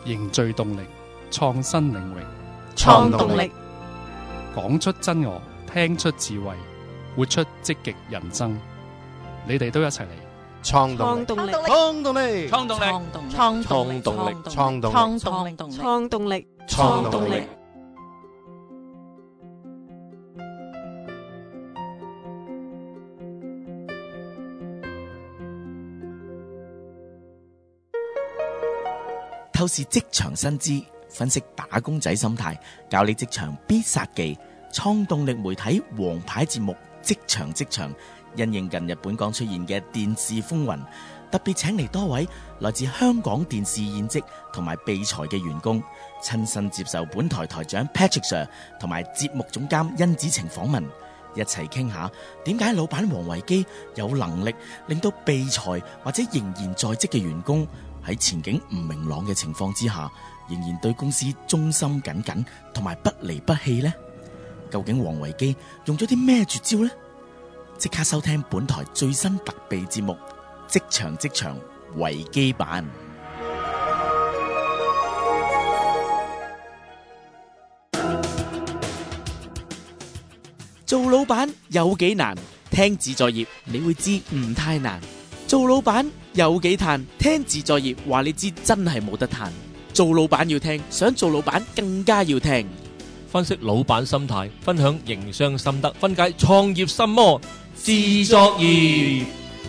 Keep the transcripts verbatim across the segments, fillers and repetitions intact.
凝聚動力，創新領域， 創動力， 講出真我，聽出智慧，活出積極人生。你哋都一齊嚟創動力， 創動力， 創動力， 創動力， 創動力， 創動力， 創動力，創動力， 創動力。 透視職場薪資，分析打工仔心態，教你職場必殺技。創動力媒體王牌節目《職場職場》，因應近日本港出現嘅電視風雲，特別請嚟多位來自香港電視現職同埋被裁嘅員工，親身接受本台台長 Patrick Sir 同埋節目總監甄子晴訪問，一齊傾下點解老闆王維基有能力令到被裁或者仍然在職嘅員工喺前景唔明朗嘅情況之下，仍然對公司忠心耿耿同埋不離不棄呢？究竟王維基用咗啲咩絕招呢？即刻收聽本台最新特備節目《職場職場維基版》。做老闆有幾難？聽自在業你會知唔太難。做老闆有幾嘆？聽自在業話你知真係冇得嘆。做老闆要聽，想做老闆更加要聽。 分析老闆心態，分享營商心得，分解創業心魔，自作業。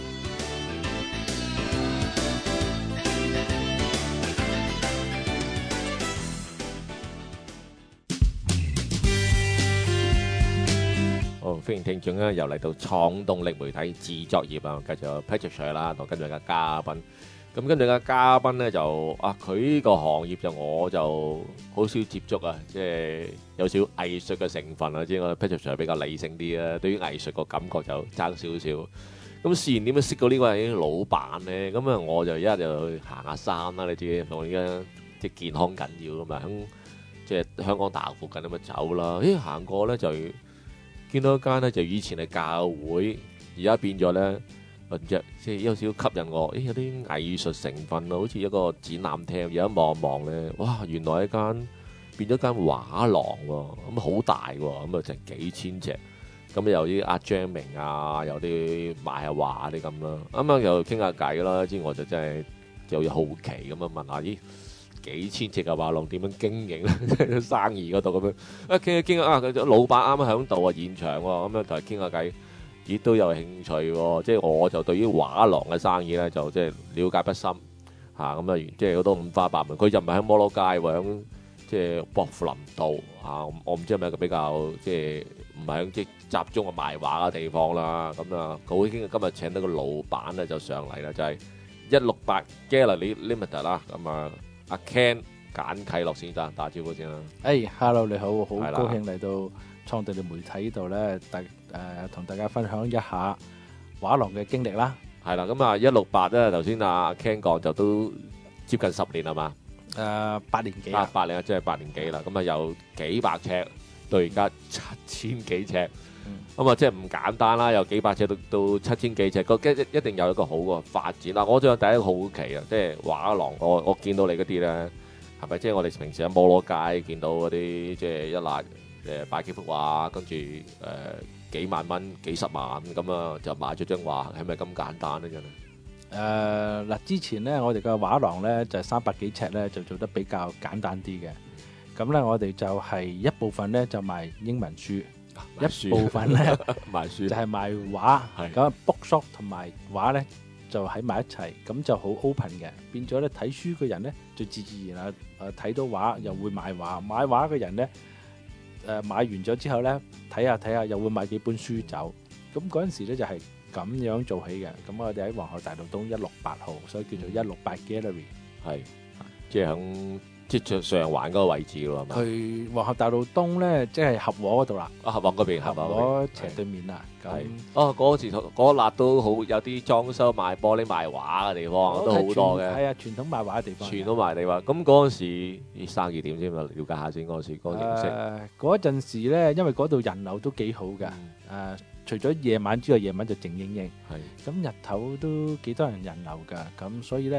好，歡迎聽眾咧，又嚟到創動力媒體自作業啊，繼續有 Patrick Sir 啦，同跟住嘅嘉賓。咁跟住嘅嘉賓咧就啊，佢呢個行業就我就好少接觸啊，即係有少藝術嘅成分啊，即係我 Patrick Sir 比較理性啲啊，對於藝術個感覺就爭少少。咁試然點樣識到呢位老闆咧？咁啊，我就一日就去行下山啦，你知我而家即係健康緊要噶嘛，響即係香港大學附近咁啊走啦。咦，行過咧就見到一間咧就以前係教會，而家變咗咧。即係有少少吸引我，誒有啲藝術成分咯，好似一個展覽廳，而家望望咧，哇！原來一間變咗間畫廊喎，咁好大喎，咁啊成幾千隻，咁有啲阿張明啊，有啲賣下畫啲咁啦，啱啱又傾下偈啦，之後我就真係就有好奇咁樣問下，咦幾千隻嘅畫廊點樣經營咧？生意嗰度咁樣，啊傾下傾下啊，老闆啱啱喺度啊現場喎，咁樣同佢傾下偈。亦都有興趣喎，即係我就對於畫廊嘅生意咧就即係了解不深嚇，咁啊即係好多五花八門。佢就唔係喺摩羅街喎，喺即係薄扶林道嚇，我唔知係咪一個比較即係唔係喺即係集中嘅賣畫嘅地方啦。咁啊，佢已經今日請到個老闆咧就上嚟啦，就係一六八 Gallery Limited 啦。咁啊，阿 Ken 簡啟樂先生打招呼先啦。 誒、hey，hello 你好，好高興嚟到創動力媒體呢度咧，大誒同大家分享一下畫廊嘅經歷啦。 係啦，咁啊一六八咧，頭先阿 Ken 講就都接近十年係嘛？ 誒、呃、八年幾啊？八年啊，即係八年幾啦。咁啊由幾百尺到而家七千幾尺，咁、嗯、啊即係唔簡單啦。由幾百尺到到七千幾尺，個一一定有一個好嘅發展啦。我仲有第一個好奇啊，即係畫廊，我我見到你嗰啲咧，係咪即係我哋平時喺摩羅街見到嗰啲即係一辣誒擺幾幅畫，跟住誒。呃幾萬蚊、幾十萬咁啊，就買咗張畫，係咪咁簡單咧？真係誒嗱，之前咧我哋嘅畫廊咧就係三百幾尺咧，就做得比較簡單啲嘅。咁咧我哋就係一部分咧就賣英文書，書一部分咧賣書就係賣畫。咁 bookshop 同埋畫咧就喺埋一齊，咁就好 open 嘅。變咗咧睇書嘅人咧就自自然啊誒睇到畫又會買畫，買畫嘅人咧。誒買完咗之後咧，睇下睇下又會買幾本書走，咁嗰陣時咧就係咁樣做起嘅。咁我哋喺皇后大道東一六八號，所以叫做一六八 Gallery， 係即係響即係上環嗰個位置咯，係嘛？ 去皇后大道東咧，即係合和嗰度啦。 啊，合和嗰邊， 合和斜對面啦。 係哦，嗰時嗰笪都好有啲裝修賣玻璃賣畫嘅地方，都好多嘅。 係啊，傳統賣畫嘅地方。 傳統賣地方。咁嗰陣時啲生意點先啊？了解下先嗰時嗰個形式。 誒嗰陣時咧，因為嗰度人流都幾好㗎。誒，除咗夜晚之外，夜晚就靜英英。 係。 咁日頭都幾多人人流㗎，咁所以咧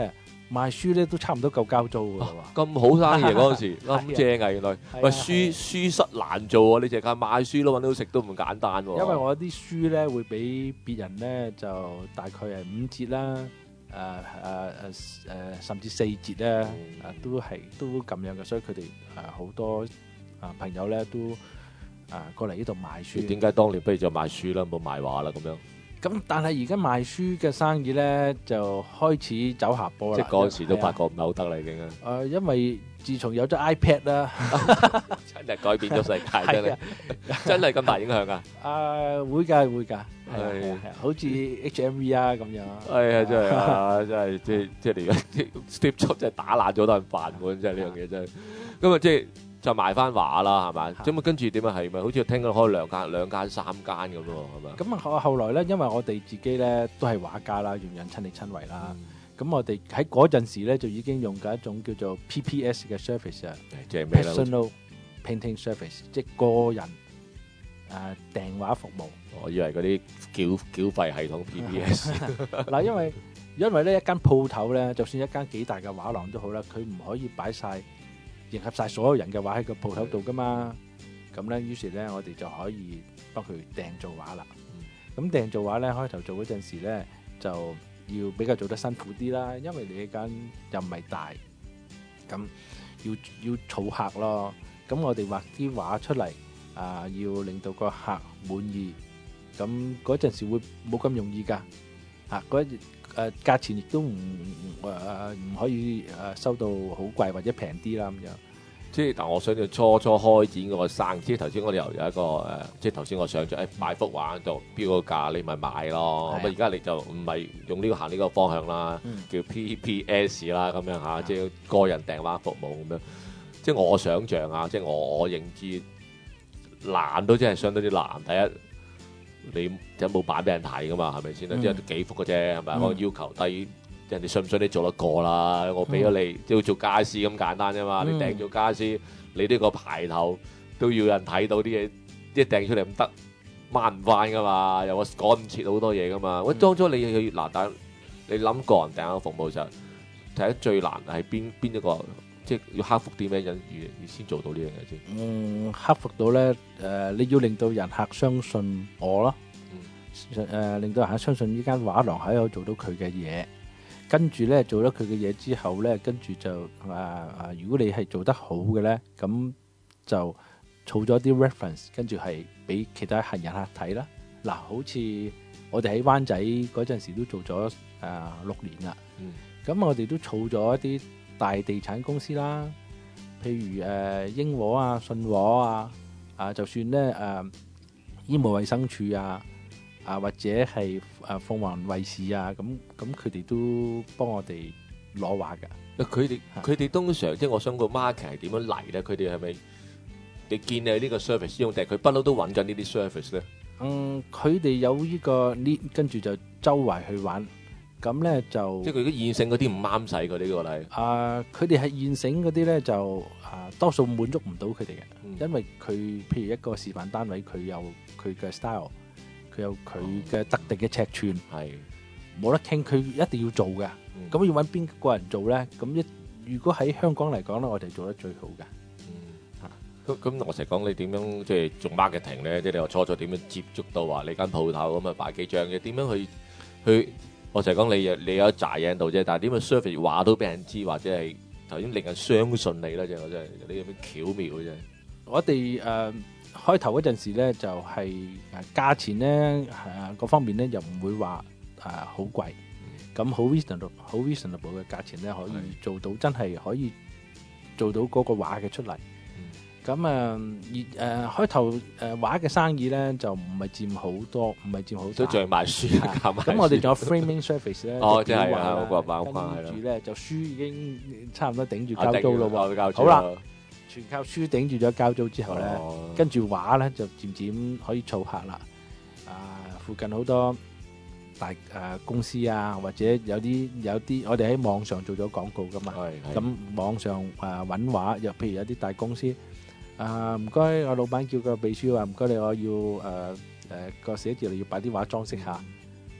賣書咧都差唔多夠交租㗎喎。 咁好生意嗰陣時，咁正啊！原來喂書係啊書室難做喎，你淨係賣書咯，揾到食都唔簡單喎。 因為我啲書咧會比別人咧就大概係五折啦，誒誒誒誒甚至四折咧，誒、 嗯都係都咁樣嘅，所以佢哋誒好多啊朋友咧都誒過嚟呢度買書。 點解當年不如就賣書啦，冇賣畫啦咁樣？ 咁但係而家賣書嘅生意咧就開始走下坡啦。 即係嗰陣時都發係覺唔係好得啦，已經啊！ 啊誒，因為自從有咗 iPad 啦， 真係改變咗世界，真係係啊真係咁大影響啊！ 啊會㗎會㗎，係啊係係啊係啊，好似 H M V 啊咁樣。 係啊，真係啊，真係即係即係而家 Steve Jobs 真係打爛咗多人飯碗，真係呢樣嘢真係。咁啊，即係就賣翻畫啦，係咪？咁啊，跟住點啊？係咪好似聽講開兩間、兩間、三間咁咯？係咪？ 咁啊後後來咧，因為我哋自己咧都係畫家啦，用人親力親為啦。咁、我哋喺嗰陣時咧就已經用緊一種叫做 P P S 嘅 service 啊即係咩咧？ ，personal painting service，即係個人誒、呃、訂畫服務。 我以為嗰啲繳繳費系統 P P S 嗱，因為因為咧一間鋪頭咧，就算一間幾大嘅畫廊都好啦，佢唔可以擺晒迎合晒所有人嘅畫喺個鋪頭度噶嘛。咁咧，於是咧我哋就可以幫佢訂做畫啦。咁訂做畫咧，開頭做嗰陣時咧就要比較做得辛苦啲啦，因為你間又唔係大，咁要要儲客咯。咁我哋畫啲畫出嚟啊、呃，要令到個客滿意。咁嗰陣時會冇咁容易㗎，嚇嗰誒價錢亦都唔誒唔可以誒收到好貴或者平啲啦咁樣。 即係但我想象初初開展嗰個生意，即係頭先我哋又有一個誒，即係頭先我想象誒買幅畫就標個價，你咪買咯。咁啊而家你就唔係用呢個行呢個方向啦， 嗯叫 P P S 啦咁樣嚇，即係個人訂畫服務咁樣。即係我想象啊，即係我我認知難都真係相當之難。第一。你有冇版俾人睇噶嘛？係咪先啦？即係幾幅嘅啫，係咪？我要求低，人哋信唔信你做得過啦？我俾咗你，即係做家私咁簡單啫嘛。你訂咗家私，你呢個牌頭都要人睇到啲嘢，即係訂出嚟唔得，掹唔翻噶嘛？又我趕唔切好多嘢噶嘛。喂，當初你去嗱，但你諗個人訂嘅服務就睇得最難係邊邊一個？即係要克服啲咩因素，你先做到呢樣嘢先。 嗯，克服到咧，誒、呃，你要令到人客相信我咯，誒、呃，令到人客相信呢間畫廊喺度做到佢嘅嘢，跟住咧做咗佢嘅嘢之後咧，跟住就誒誒、呃，如果你係做得好嘅咧，咁就儲咗啲 reference，跟住係俾其他客人客睇啦。嗱、呃，好似我哋喺灣仔嗰陣時都做咗誒、呃、六年啦，咁、嗯、我哋都儲咗一啲大地產公司啦，譬如誒、呃、英和啊、信和啊，啊就算咧誒、呃、醫務衛生署啊，啊或者係誒鳳凰衛視啊，咁咁佢哋都幫我哋攞畫㗎。 佢哋佢哋通常即係我想個 market 係點樣嚟咧？佢哋係咪你見你呢個 service 用定係佢不嬲都揾緊呢啲 service 咧？ 嗯，佢哋有呢個 lead，跟住就周圍去玩。咁咧就即係佢啲現成嗰啲唔啱使佢呢個例。 啊，佢哋係現成嗰啲咧就啊多數滿足唔到佢哋嘅， 嗯、 因為佢譬如一個示範單位，佢有佢嘅 style，佢有佢嘅特定嘅尺寸， 係冇得傾，佢一定要做嘅。咁、嗯、要揾邊個人做咧？咁一如果喺香港嚟講咧，我哋做得最好嘅。 咁咁、嗯，我成日講你點樣即係做 marketing 咧？即係你話初初點樣接觸到話你間鋪頭咁啊擺幾張嘅？點樣去去？我成日講你有你有一紮嘢喺度啫，但係點樣 service 話都俾人知，或者係頭先令人相信你咧？即係我真係你有咩巧妙嘅啫？ 我哋誒、呃、開頭嗰陣時咧，就係、是、誒價錢咧誒各方面咧又唔會話誒好貴，咁好 reasonable 好 reasonable 嘅價錢咧可以做到真係可以做到嗰個畫嘅出嚟。咁啊，而誒開頭誒畫嘅生意咧就唔係佔好多，唔係佔好多。 都仲係賣書啊！ 咁我哋仲有 framing service 咧。 哦，即係啊，我個包關係啦。 跟住咧就書已經差唔多頂住交租咯喎。 好啦，全靠書頂住咗交租之後咧， 哦、 跟住畫咧就漸漸可以儲客啦。啊，附近好多大誒、呃、公司啊，或者有啲有啲我哋喺網上做咗廣告噶嘛。咁網上誒揾畫，又譬如有啲大公司。啊，唔該，我老闆叫個秘書話唔該你，我要誒誒個寫字樓要擺啲畫裝飾下，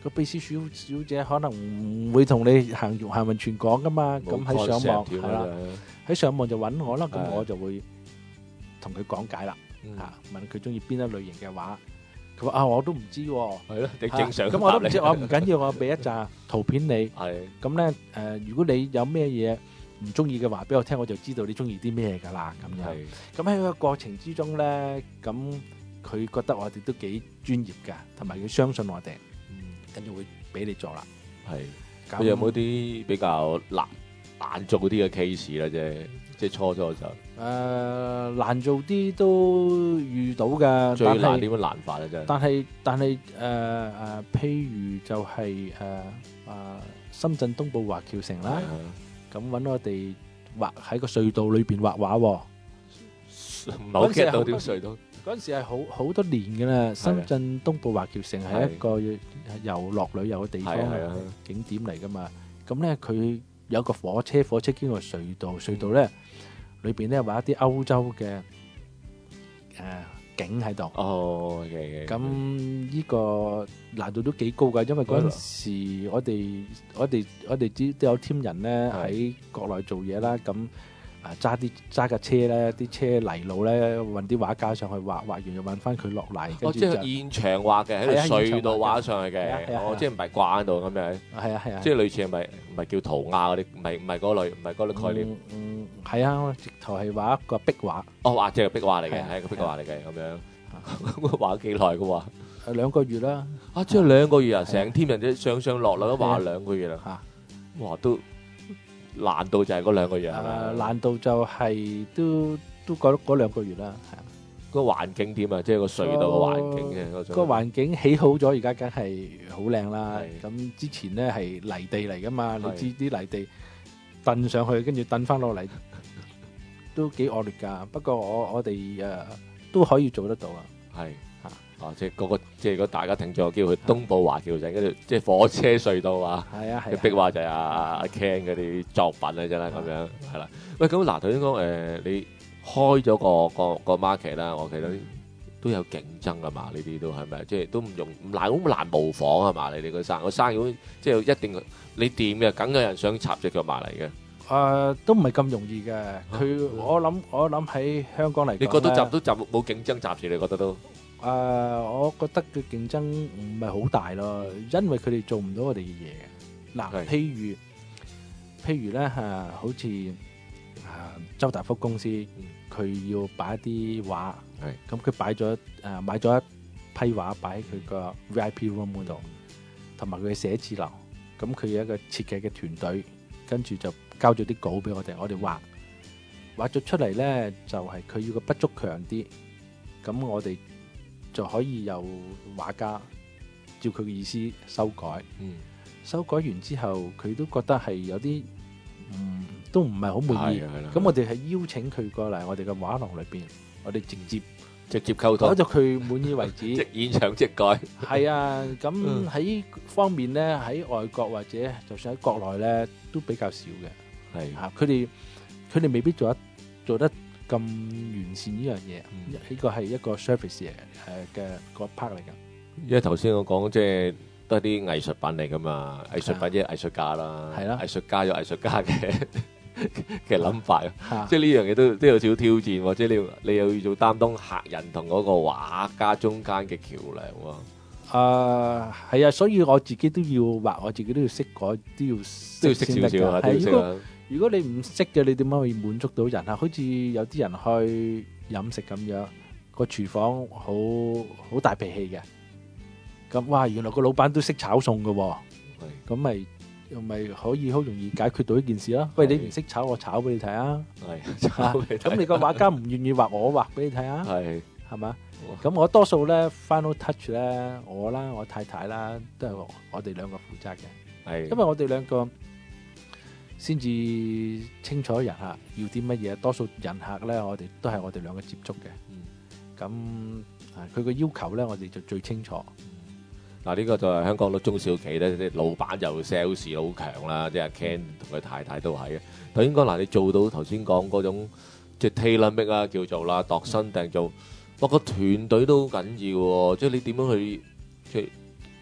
個秘書小小姐可能唔會同你行行雲全講噶嘛，咁喺上網係啦，喺上網就揾我啦，咁我就會同佢講解啦，嚇問佢中意邊一類型嘅畫。佢話啊，我都唔知喎。係咯，你正常。咁我都唔知，我唔緊要，我俾一紮圖片你。係。咁咧誒，如果你有咩嘢唔中意嘅話，俾我聽，我就知道你中意啲咩㗎啦。咁樣。係。咁喺個過程之中咧，咁佢覺得我哋都幾專業㗎，同埋佢相信我哋。嗯。跟住會俾你做啦。係。佢有冇啲比較難難做啲嘅 case 咧？即係即係初初就。誒、呃、難做啲都遇到嘅，最難點樣難法啊？真係。但係但係誒誒，譬如就係誒誒深圳東部華僑城啦，咁揾我哋畫喺個隧道裏邊畫畫喎。唔係好 get 到點隧道？嗰陣時係好好多年嘅啦。深圳東部華僑城係一個遊樂旅遊嘅地方，景點嚟噶嘛。咁咧佢有個火車，火車經過隧道，隧道咧。裏邊咧畫一啲歐洲嘅誒、呃、景喺度。哦，咁呢個難度都幾高㗎，因為嗰陣時我哋我哋我哋知都有 team 人咧喺國內做嘢啦，咁啊揸啲揸架車咧，啲車泥路咧運啲畫家上去畫，畫完又運翻佢落嚟。哦，即係現場畫嘅，喺條隧道畫上去嘅。哦，即係唔係掛喺度咁樣？係啊係啊，即係類似係咪唔係叫塗鴉嗰啲？唔係唔係嗰類，唔係嗰類概念。嗯，係啊，直頭係畫一個壁畫。哦，畫即係壁畫嚟嘅，係個壁畫嚟嘅咁樣。咁畫咗幾耐嘅喎？係兩個月啦。啊，即係兩個月啊！成 team 人啫上上落落都畫兩個月啦。嚇！哇，都〜難度就係嗰兩個月係嘛？難度就係都都嗰嗰兩個月啦，係啊。個環境點啊？即係個隧道嘅環境嘅嗰種。個環境起好咗，而家梗係好靚啦。咁之前咧係泥地嚟噶嘛？你知啲泥地蹬上去，跟住蹬翻落嚟，都幾惡劣㗎。不過我我哋誒都可以做得到啊。係。哦，即係嗰個，即係如果大家聽咗，叫佢東部華僑城，跟住即係火車隧道啊，係啊，係壁畫就係阿阿 Ken 嗰啲作品啊，真係咁樣，係啦。喂，咁嗱頭先講誒，你開咗個個個 market 啦，我記得都有競爭㗎嘛，呢啲都係咪？即係都唔容唔難，好難模仿係嘛？你哋個生個生意即係一定你掂嘅，梗有人想插隻腳埋嚟嘅。誒，都唔係咁容易嘅。佢我諗我諗喺香港嚟講，你覺得集都集冇競爭集住？你覺得都？誒、呃，我覺得嘅競爭唔係好大咯，因為佢哋做唔到我哋嘅嘢。嗱，譬如譬如咧嚇、啊，好似啊周大福公司，佢、嗯、要擺一啲畫，咁佢擺咗誒買咗一批畫擺喺佢個 V I P room 嗰度，同埋佢嘅寫字樓。咁佢有一個設計嘅團隊，跟住就交咗啲稿俾我哋，我哋畫畫咗出嚟咧，就係、是、佢要個筆觸強啲，咁我哋就可以由畫家照佢嘅意思修改，嗯、修改完之後佢都覺得係有啲嗯都唔係好滿意，咁我哋係邀請佢過嚟我哋嘅畫廊裏邊，我哋直接直接溝通，攞咗佢滿意為止，即現場即改。係啊，咁喺方面咧，喺外國或者就算喺國內咧都比較少嘅，係嚇佢哋佢哋未必做得做得咁完善呢樣嘢，呢個係一個 service 誒嘅個 part 嚟㗎。因為頭先我講即係都係啲藝術品嚟㗎嘛，藝術品即係藝術家啦，係啦，藝術家有藝術家嘅嘅諗法，即係呢樣嘢都都有少少挑戰，或者你你又要做擔當客人同嗰個畫家中間嘅橋梁喎。誒係啊，所以我自己都要畫，我自己都要識改，都要都要識少少啊，都要識啊。如果你唔識嘅，你點樣可以滿足到人啊？好似有啲人去飲食咁樣，個廚房好好大脾氣嘅。咁哇，原來個老闆都識炒餸嘅喎。咁咪又咪可以好容易解決到呢件事啦。喂，你唔識炒，我炒俾你睇啊。係炒俾你睇。咁你個畫家唔願意畫，我畫俾你睇啊。係係嘛？咁我多數咧 final touch 咧，我啦，我太太啦，都係我哋兩個負責嘅。係，因為我哋兩個先至清楚人客要啲乜嘢，多數人客咧，我哋都係我哋兩個接觸嘅。咁佢個要求咧，我哋就最清楚。嗱，呢個就係香港嘅中小企咧，啲老闆就 sales 好強啦，即係 Ken 同佢太太都係嘅。頭先講嗱，你做到頭先講嗰種即係 tailor make 啦，叫做啦，度身訂做，哇個團隊都好緊要喎，即係你點樣去即係即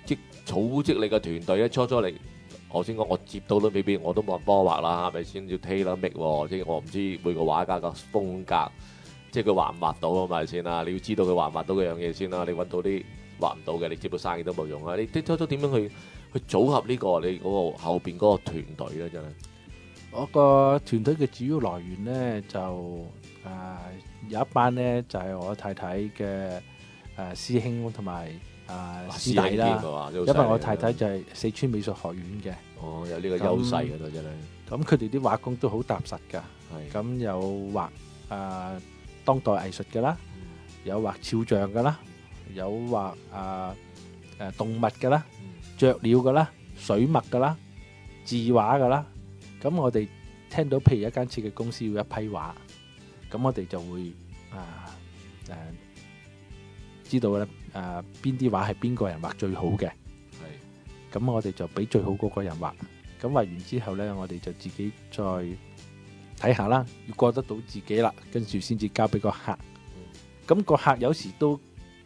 組織你嘅團隊咧，初初嚟，我先講我接到都未必，我都冇人幫我畫啦，係咪先要 tailor make 喎？即係我唔知每個畫家嘅風格，即係佢畫唔畫到啊嘛先啦，你要知道佢畫唔畫到嗰樣嘢先啦，你揾到啲畫唔到嘅，你接到生意都冇用啊！你初初點樣去去組合呢個你嗰個後邊嗰個團隊咧？真係我個團隊嘅主要來源咧就誒、呃、有一班咧就係、是、我太太嘅誒、呃、師兄同埋誒師弟啦，因為我太太就係四川美術學院嘅。哦， 有呢個優勢嘅都真係。 咁佢哋啲畫工都好踏實㗎。 係。 咁有畫誒、呃、當代藝術嘅啦，有畫肖像嘅啦，有畫誒誒動物嘅啦、雀鳥嘅啦、水墨嘅啦、字畫嘅啦。咁我哋聽到譬如一間設計公司要一批畫，咁我哋就會啊誒、呃、知道咧誒邊啲畫係邊個人畫最好嘅。係。咁我哋就俾最好嗰個人畫。咁畫完之後咧，我哋就自己再睇下啦，要過得到自己啦，跟住先至交俾個客。咁、嗯、個客有時都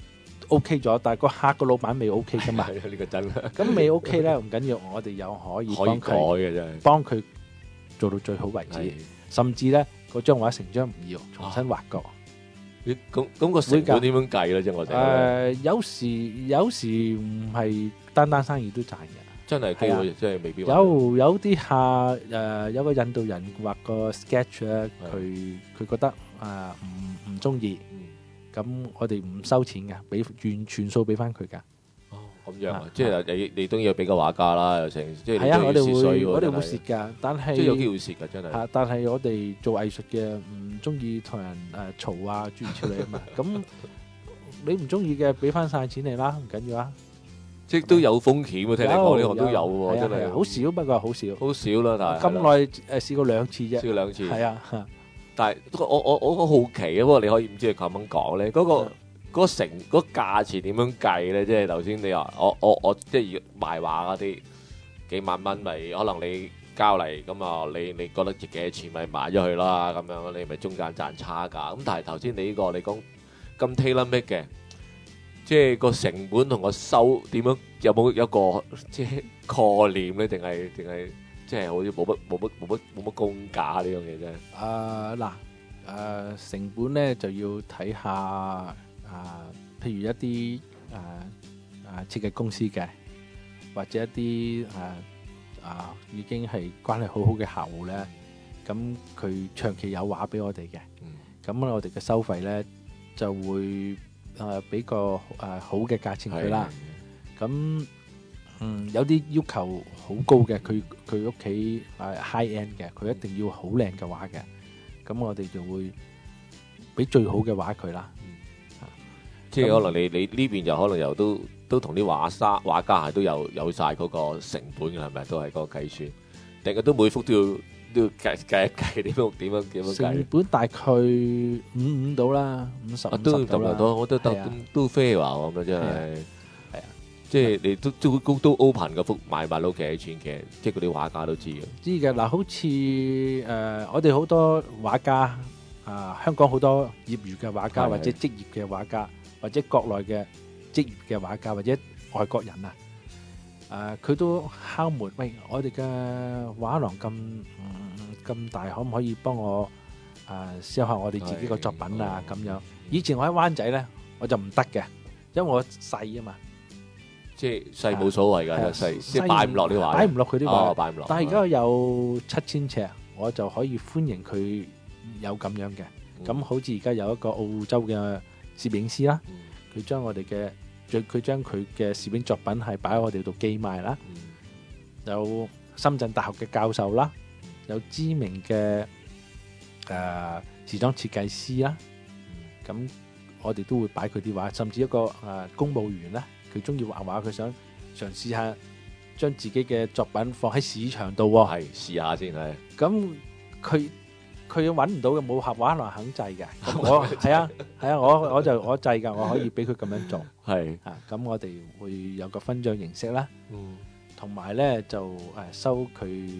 OK 咗，但係個客個老闆未 OK 噶嘛。呢個真。咁未 OK 咧，唔緊要，我哋又可以幫佢改嘅真係，幫佢做到最好為止。甚至咧，嗰張畫成張唔要，重新畫過。 咁咁、那個成本點樣計咧？即係我哋誒，有時有時唔係單單生意都賺嘅。真係機會，真係未必有有啲客誒、呃，有個印度人畫個 sketch 咧，佢佢覺得誒唔唔中意，咁、呃、我哋唔收錢嘅，俾完全數俾翻佢噶。哦，咁樣啊，即係你你都要俾個畫家啦，又成，即係係啊，我哋會我哋會蝕噶，但係即係有機會蝕噶，真係。嚇！但係我哋做藝術嘅唔中意同人誒嘈啊，諸如此類啊嘛。咁你唔中意嘅，俾翻晒錢你啦，唔緊要啊。即係都有風險喎，聽你講呢行都有喎，真係好少，不過好少，好少啦。但係咁耐誒試過兩次啫，試過兩次，係啊。但係我我我我好奇啊，不過你可以唔知你咁樣講咧，嗰個嗰個成嗰個價錢點樣計咧？即係頭先你話我我我即係賣畫嗰啲幾萬蚊，咪可能你交嚟咁啊？你你覺得值幾多錢咪賣咗佢啦？咁樣你咪中間賺差價。咁但係頭先你呢個你講咁 tailor make 嘅。即係個成本同個收點樣有冇一個即係概念咧？定係定係即係好似冇乜冇乜冇乜冇乜公價呢樣嘢啫？誒嗱誒成本咧就要睇下啊、呃，譬如一啲誒誒設計公司嘅，或者一啲誒啊已經係關係好好嘅客戶咧，咁佢長期有畫俾我哋嘅，咁、嗯、我哋嘅收費咧就會。誒俾個誒好嘅價錢佢啦，咁嗯有啲要求好高嘅，佢佢屋企誒 high end 嘅，佢一定要好靚嘅畫嘅，咁我哋就會俾最好嘅畫佢啦。即係可能你你呢邊就可能又都都同啲畫沙畫家係都有有曬嗰個成本嘅，係咪都係嗰個計算？定係都每幅都要都要計計一計點樣點樣點樣計？成本大概五五到啦，五十五十到啦。我都得都都 fair 話咁樣真係。係啊，即係你都都都都 open 嗰幅賣賣到幾多錢嘅？即係嗰啲畫家都知嘅。知嘅嗱，好似誒我哋好多畫家啊，香港好多業餘嘅畫家或者職業嘅畫家，或者國內嘅職業嘅畫家或者外國人啊。誒佢都敲門，喂！我哋嘅畫廊咁咁大，可唔可以幫我誒 sell 下我哋自己個作品啊？咁樣以前我喺灣仔咧，我就唔得嘅，因為我細啊嘛，即係細冇所謂㗎，細即係擺唔落啲畫，擺唔落佢啲畫，擺唔落。但係而家有七千尺，我就可以歡迎佢有咁樣嘅。咁好似而家有一個澳洲嘅攝影師啦，佢將我哋嘅佢將佢嘅攝影作品係擺喺我哋度寄賣啦，嗯、有深圳大學嘅教授啦，有知名嘅誒、呃、時裝設計師啦，咁、嗯、我哋都會擺佢啲畫，甚至一個誒、呃、公務員啦，佢中意畫畫，佢想嘗試下將自己嘅作品放喺市場度喎，係試下先係。咁佢。佢揾唔到嘅冇合畫廊肯制嘅，我係啊係啊，我我就我制㗎，我可以俾佢咁樣做。係啊，咁我哋會有個分賬形式啦。嗯，同埋咧就誒收佢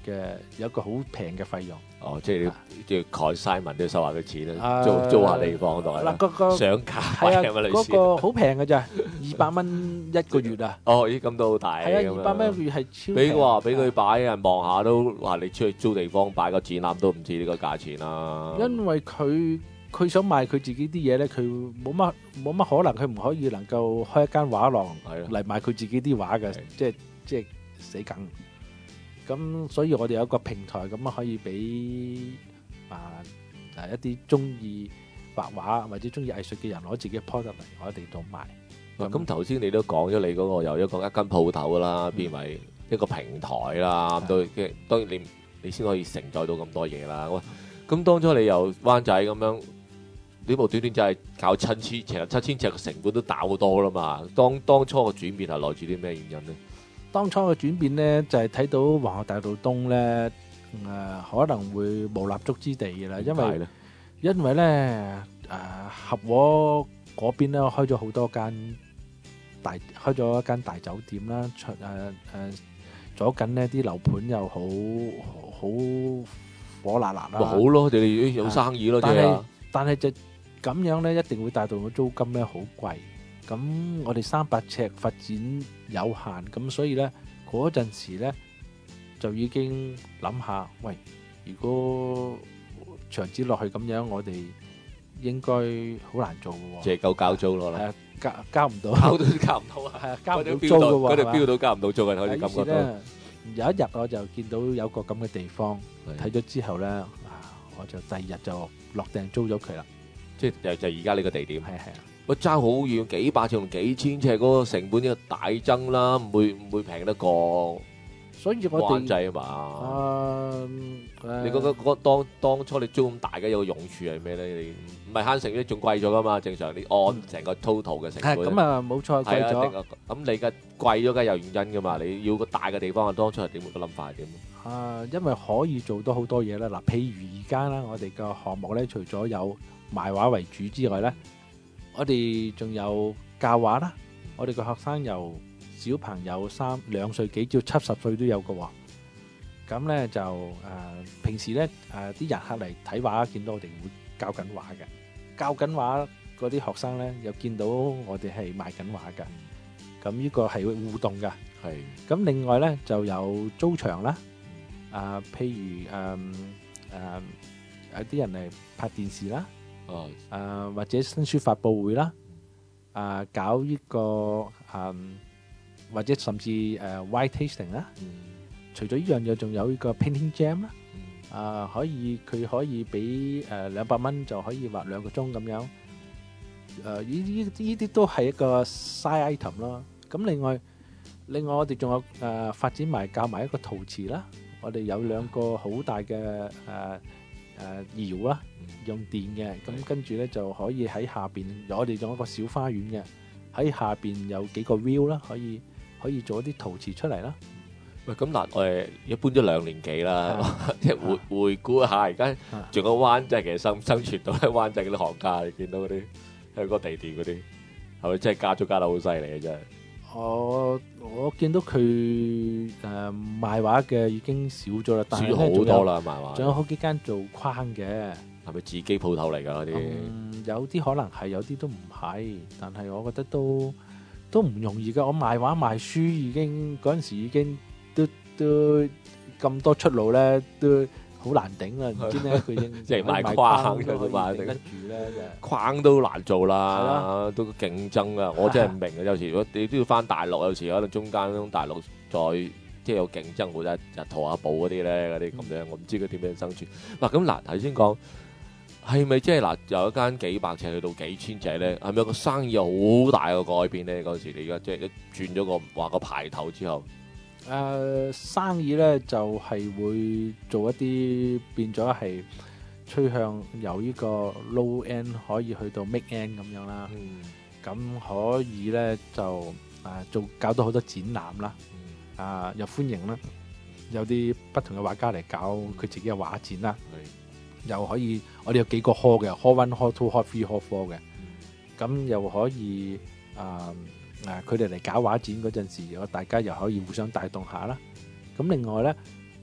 嘅有一個好平嘅費用。 哦，即係你要 consignment 都要收下佢錢啦， 啊租租下地方度係嗱， 啦， 嗰個上架係啊， 係咪類似？ 嗰個好平嘅咋，二百蚊一個月啊！ 哦，咦咁都好大係啊， 咁樣二百蚊一個月係超俾平話俾佢擺人望下都話你出去租地方擺個展覽都唔知呢個價錢啦。 因為佢佢想賣佢自己啲嘢咧，佢冇乜冇乜可能，佢唔可以能夠開一間畫廊係咯嚟賣佢自己啲畫嘅係， 即係即係死梗。咁所以我哋有一個平台咁啊，可以俾啊啊一啲中意畫畫或者中意藝術嘅人攞自己嘅 product 嚟我哋度賣。 咁咁頭先你都講咗你嗰個由一個一間鋪頭啦，變為一個平台啦，咁都即係當然你你先可以承載到咁多嘢啦。喂，咁當初你由灣仔咁樣呢部短短就係搞七千尺，其實七千尺嘅成本都大好多啦嘛。當當初嘅轉變係來自啲咩原因呢？ 當初嘅轉變咧，就係、是、睇到皇后大道東咧，誒、呃、可能會無立足之地嘅啦，因為因為咧誒合和嗰邊咧開咗好多間大開咗一間大酒店啦，出誒誒左近呢啲樓盤又好好火辣辣啦。 咪好咯，你哋有生意咯， 但係即係但係就咁樣咧，一定會帶動個租金咧好貴。咁我哋三百尺發展有限，咁所以咧嗰陣時咧就已經諗下，喂，如果長此落去咁樣，我哋應該好難做嘅喎。 借夠交租咯， 係啊，交交唔到， 交都交唔到啊！ 係啊，交唔到嗰租嘅喎。 條標到，嗰條係嘛標到交唔到租嘅，可以感覺到。 於是咧，有一日我就見到有個咁嘅地方，睇咗之後咧，啊，我就第二日就落訂租咗佢啦。 即係就就而家呢個地點。 係係啊。 我爭好遠，幾百尺同幾千尺嗰個成本呢個大增啦，唔會唔會平得過所以我哋灣仔啊嘛？ 啊， 你覺得嗰當當初你租咁大嘅有個用處係咩咧？你唔係慳成啲，仲貴咗噶嘛？正常你按成個 total 嘅成本。 係咁啊，冇錯，貴咗。 係啊，咁你嘅貴咗梗係有原因噶嘛？你要個大嘅地方啊，當初係點個諗法係點？ 啊，因為可以做到好多嘢啦。嗱，譬如而家啦，我哋個項目咧，除咗有賣畫為主之外咧，我哋仲有教畫啦。我哋個學生由小朋友三兩歲幾至七十歲都有嘅喎。咁咧就誒、呃、平時咧誒啲人客嚟睇畫，見到我哋會教緊畫嘅。教緊畫嗰啲學生咧，又見到我哋係賣緊畫嘅。咁呢個係會互動嘅。 係。咁另外咧就有租場啦。啊、呃，譬如誒誒有啲人嚟拍電視啦。 哦， 誒、呃、或者新書發佈會啦，啊、呃、搞呢、這個誒、呃、或者甚至誒 wine tasting 啦， 嗯、 除咗呢樣嘢，仲有呢個 painting jam 啦， 嗯、 啊可以佢可以俾誒兩百蚊就可以畫兩個鐘咁樣，誒呢呢呢啲都係一個 side item 咯。咁另外另外我哋仲有誒、呃、發展埋教埋一個陶瓷啦，我哋有兩個好大嘅誒誒窯啦。用電嘅，咁跟住咧就可以喺下邊，我哋仲有一個小花園嘅，喺下邊有幾個 view 啦，可以可以做一啲陶瓷出嚟啦。 喂，咁嗱，我哋一搬咗兩年幾啦，即係回回顧下，而家仲有灣仔其實生生存到喺灣仔嗰啲行家，你見到嗰啲喺嗰個地段嗰啲，係咪真係加租加得好犀利嘅真係？ 我我見到佢誒、呃、賣畫嘅已經少咗啦，但係少好多啦賣畫， 仲有好幾間做框嘅。 係咪自己鋪頭嚟㗎嗰啲？ 嗯，有啲可能係，有啲都唔係。但係我覺得都都唔容易㗎。我賣畫賣書已經嗰陣時已經都都咁多出路咧，都好難頂啦。唔知咧佢應即係賣框都可以頂得住咧， 框都難做啦，都競爭啊！我真係唔明啊！有時如果你都要翻大陸，有時可能中間大陸再即係有競爭，或者日淘下寶嗰啲咧，嗰啲咁樣，我唔知佢點樣生存。嗱咁嗱，頭先講。係咪即係嗱？由一間幾百尺去到幾千尺咧，係咪有個生意有好大嘅改變咧？嗰陣時你而家即係一轉咗個話個牌頭之後， 誒、呃、生意咧就係、是、會做一啲變咗係趨向由呢個 low end 可以去到 mid end 咁樣啦。咁、嗯、可以咧就啊做搞到好多展覽啦，嗯、啊又歡迎啦，有啲不同嘅畫家嚟搞佢自己嘅畫展啦。又可以，我哋有幾個 hall 嘅 hall one hall two hall three hall four 嘅，咁、嗯、又可以啊啊！佢哋嚟搞畫展嗰陣時，我大家又可以互相帶動下啦。咁另外咧，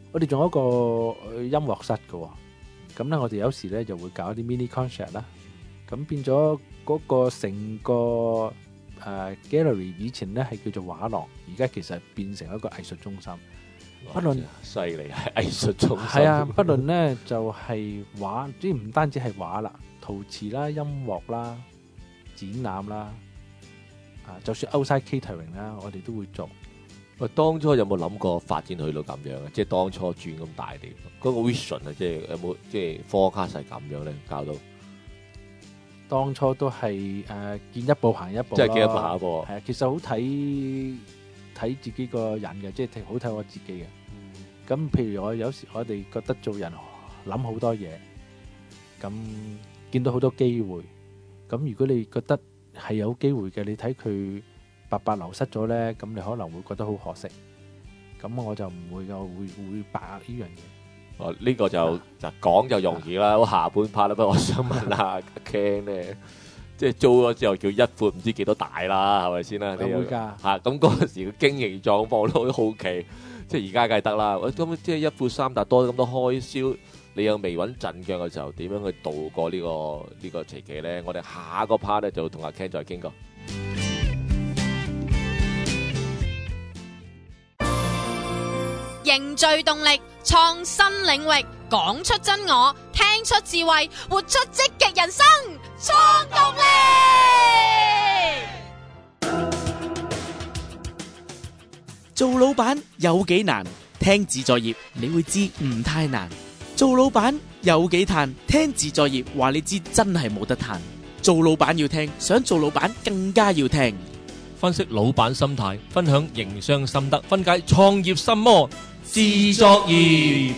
我哋仲有一個呃音樂室嘅喎，咁咧我哋有時咧就會搞啲 mini concert 啦，咁變咗嗰個成個誒、呃、gallery 以前咧係叫做畫廊，而家其實變成一個藝術中心。不論犀利係藝術中心， 係啊，不論咧就係畫，即係唔單止係畫啦，陶瓷啦、音樂啦、展覽啦，啊，就算 outside catering 啦，我哋都會做。 喂，當初有冇諗過發展去到咁樣啊？即係當初轉咁大地嗰、嗰個 vision 啊，即係有冇即係 forecast 係咁樣咧？搞到當初都係誒、呃、見一步行一步， 即係見一步行一步。 係啊，其實好睇睇自己個人嘅，即係好睇我自己嘅。咁、嗯、譬如我有時我哋覺得做人諗好多嘢，咁見到好多機會。咁如果你覺得係有機會嘅，你睇佢白白流失咗咧，咁你可能會覺得好可惜。咁我就唔會嘅，我會會把握呢樣嘢。 哦，呢、這個就、啊、就講就容易啦。下半 part 啦，不過我想問下 Ken 咧，即係租咗之後叫一闊唔知幾多大啦，係咪先啦？ 會㗎嚇，咁嗰陣時嘅經營狀況都好好奇。即係而家梗係得啦。咁即係一闊三大多咁多開銷，你有未穩陣腳嘅時候，點樣去度過呢、這個呢、這個時期咧？我哋下個 part 咧就同阿 Ken 再傾過。 凝聚動力，創新領域，講出真我，聽出智慧，活出積極人生，創動力。 做老闆有幾難？聽自在業你會知唔太難。做老闆有幾嘆？聽自在業話你知真係冇得嘆。做老闆要聽，想做老闆更加要聽。 分析老闆心態，分享營商心得，分解創業心魔。自作業，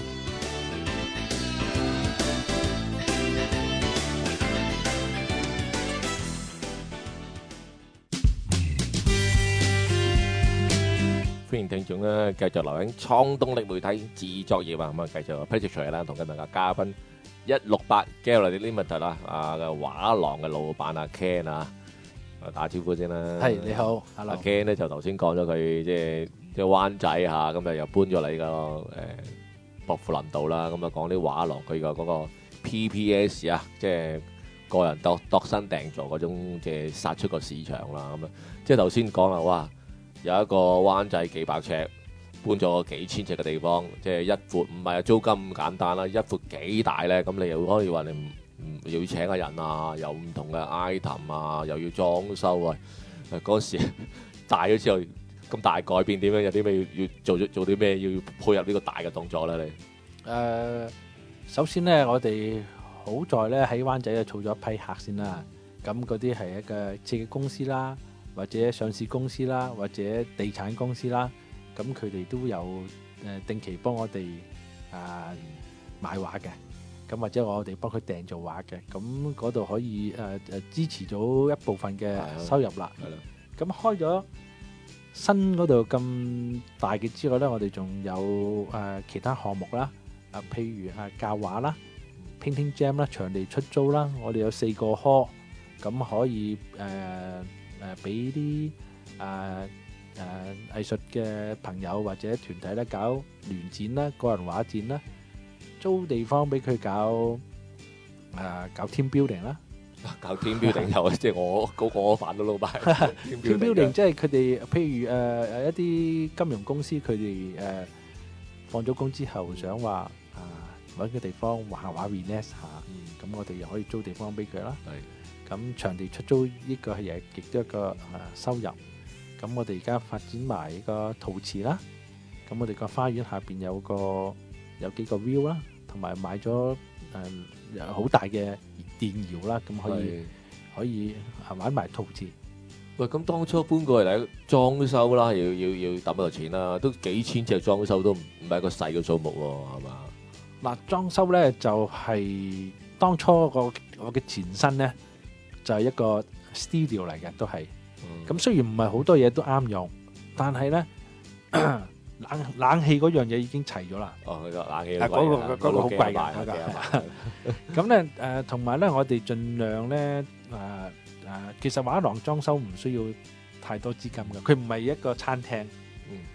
歡迎聽眾咧，繼續留喺創動力媒體自作業啊！咁啊，繼續 Patrick 啦，同緊大家嘉賓一六八 Gallery Limited 啦，啊嘅畫廊嘅老闆啊 Ken 啊，打招呼先啦。 係你好，阿 Ken 咧就頭先講咗佢即係。即係灣仔嚇，咁啊又搬咗嚟個誒薄扶林道啦，咁啊講啲畫廊佢個嗰個 P P S 啊，即係個人度度身訂做嗰種，即係殺出個市場啦。咁啊，即係頭先講啦，哇，有一個灣仔幾百尺搬咗個幾千尺嘅地方，即係一闊唔係啊租金咁簡單啦，一闊幾大咧？咁你又可以話你唔唔又要請下人啊，有唔同嘅 item 啊，又要裝修啊，嗰時大咗之後。咁大改變點樣？有啲咩要要做咗做啲咩要配合呢個大嘅動作咧？你誒、 呃，首先咧，我哋好在咧喺灣仔啊，儲咗一批客先啦。咁嗰啲係一個設計公司啦，或者上市公司啦，或者地產公司啦。咁佢哋都有誒定期幫我哋啊買畫嘅。咁或者我哋幫佢訂做畫嘅。咁嗰度可以誒誒、呃、支持咗一部分嘅收入啦。係咯。咁開咗新嗰度咁大嘅之外咧，我哋仲有誒、呃、其他項目啦，啊譬如係教畫啦、Painting Jam 啦、場地出租啦，我哋有四個 hall，咁可以誒誒俾啲誒誒藝術嘅朋友或者團體咧搞聯展啦、個人畫展啦，租地方俾佢搞誒、呃、搞 team building 啦。 搞 team building 又即係我嗰個飯都撈埋。 team building 即係佢哋，譬如誒誒、呃、一啲金融公司，佢哋誒放咗工之後想話啊揾個地方畫下畫 relax 下，咁、嗯、我哋又可以租地方俾佢啦。係咁場地出租呢個係亦都一個誒收入。咁我哋而家發展埋個陶瓷啦。咁我哋個花園下邊有個有幾個 view 啦，同埋買咗誒好大嘅電窯啦，咁可以可以啊玩埋陶瓷。 喂，咁當初搬過嚟裝修啦，要要要揼嗰個錢啦，都幾千尺裝修都唔唔係一個細嘅數目喎，係嘛？ 嗱，裝修咧就係當初個我嘅前身咧就係一個 studio 嚟嘅，都係。咁雖然唔係好多嘢都啱用，但係咧冷冷氣嗰樣嘢已經齊咗啦。 哦，佢個冷氣啊，嗰個嗰個好貴嘅。咁咧誒，同埋咧，我哋盡量咧誒誒，其實畫廊裝修唔需要太多資金嘅，佢唔係一個餐廳。嗯。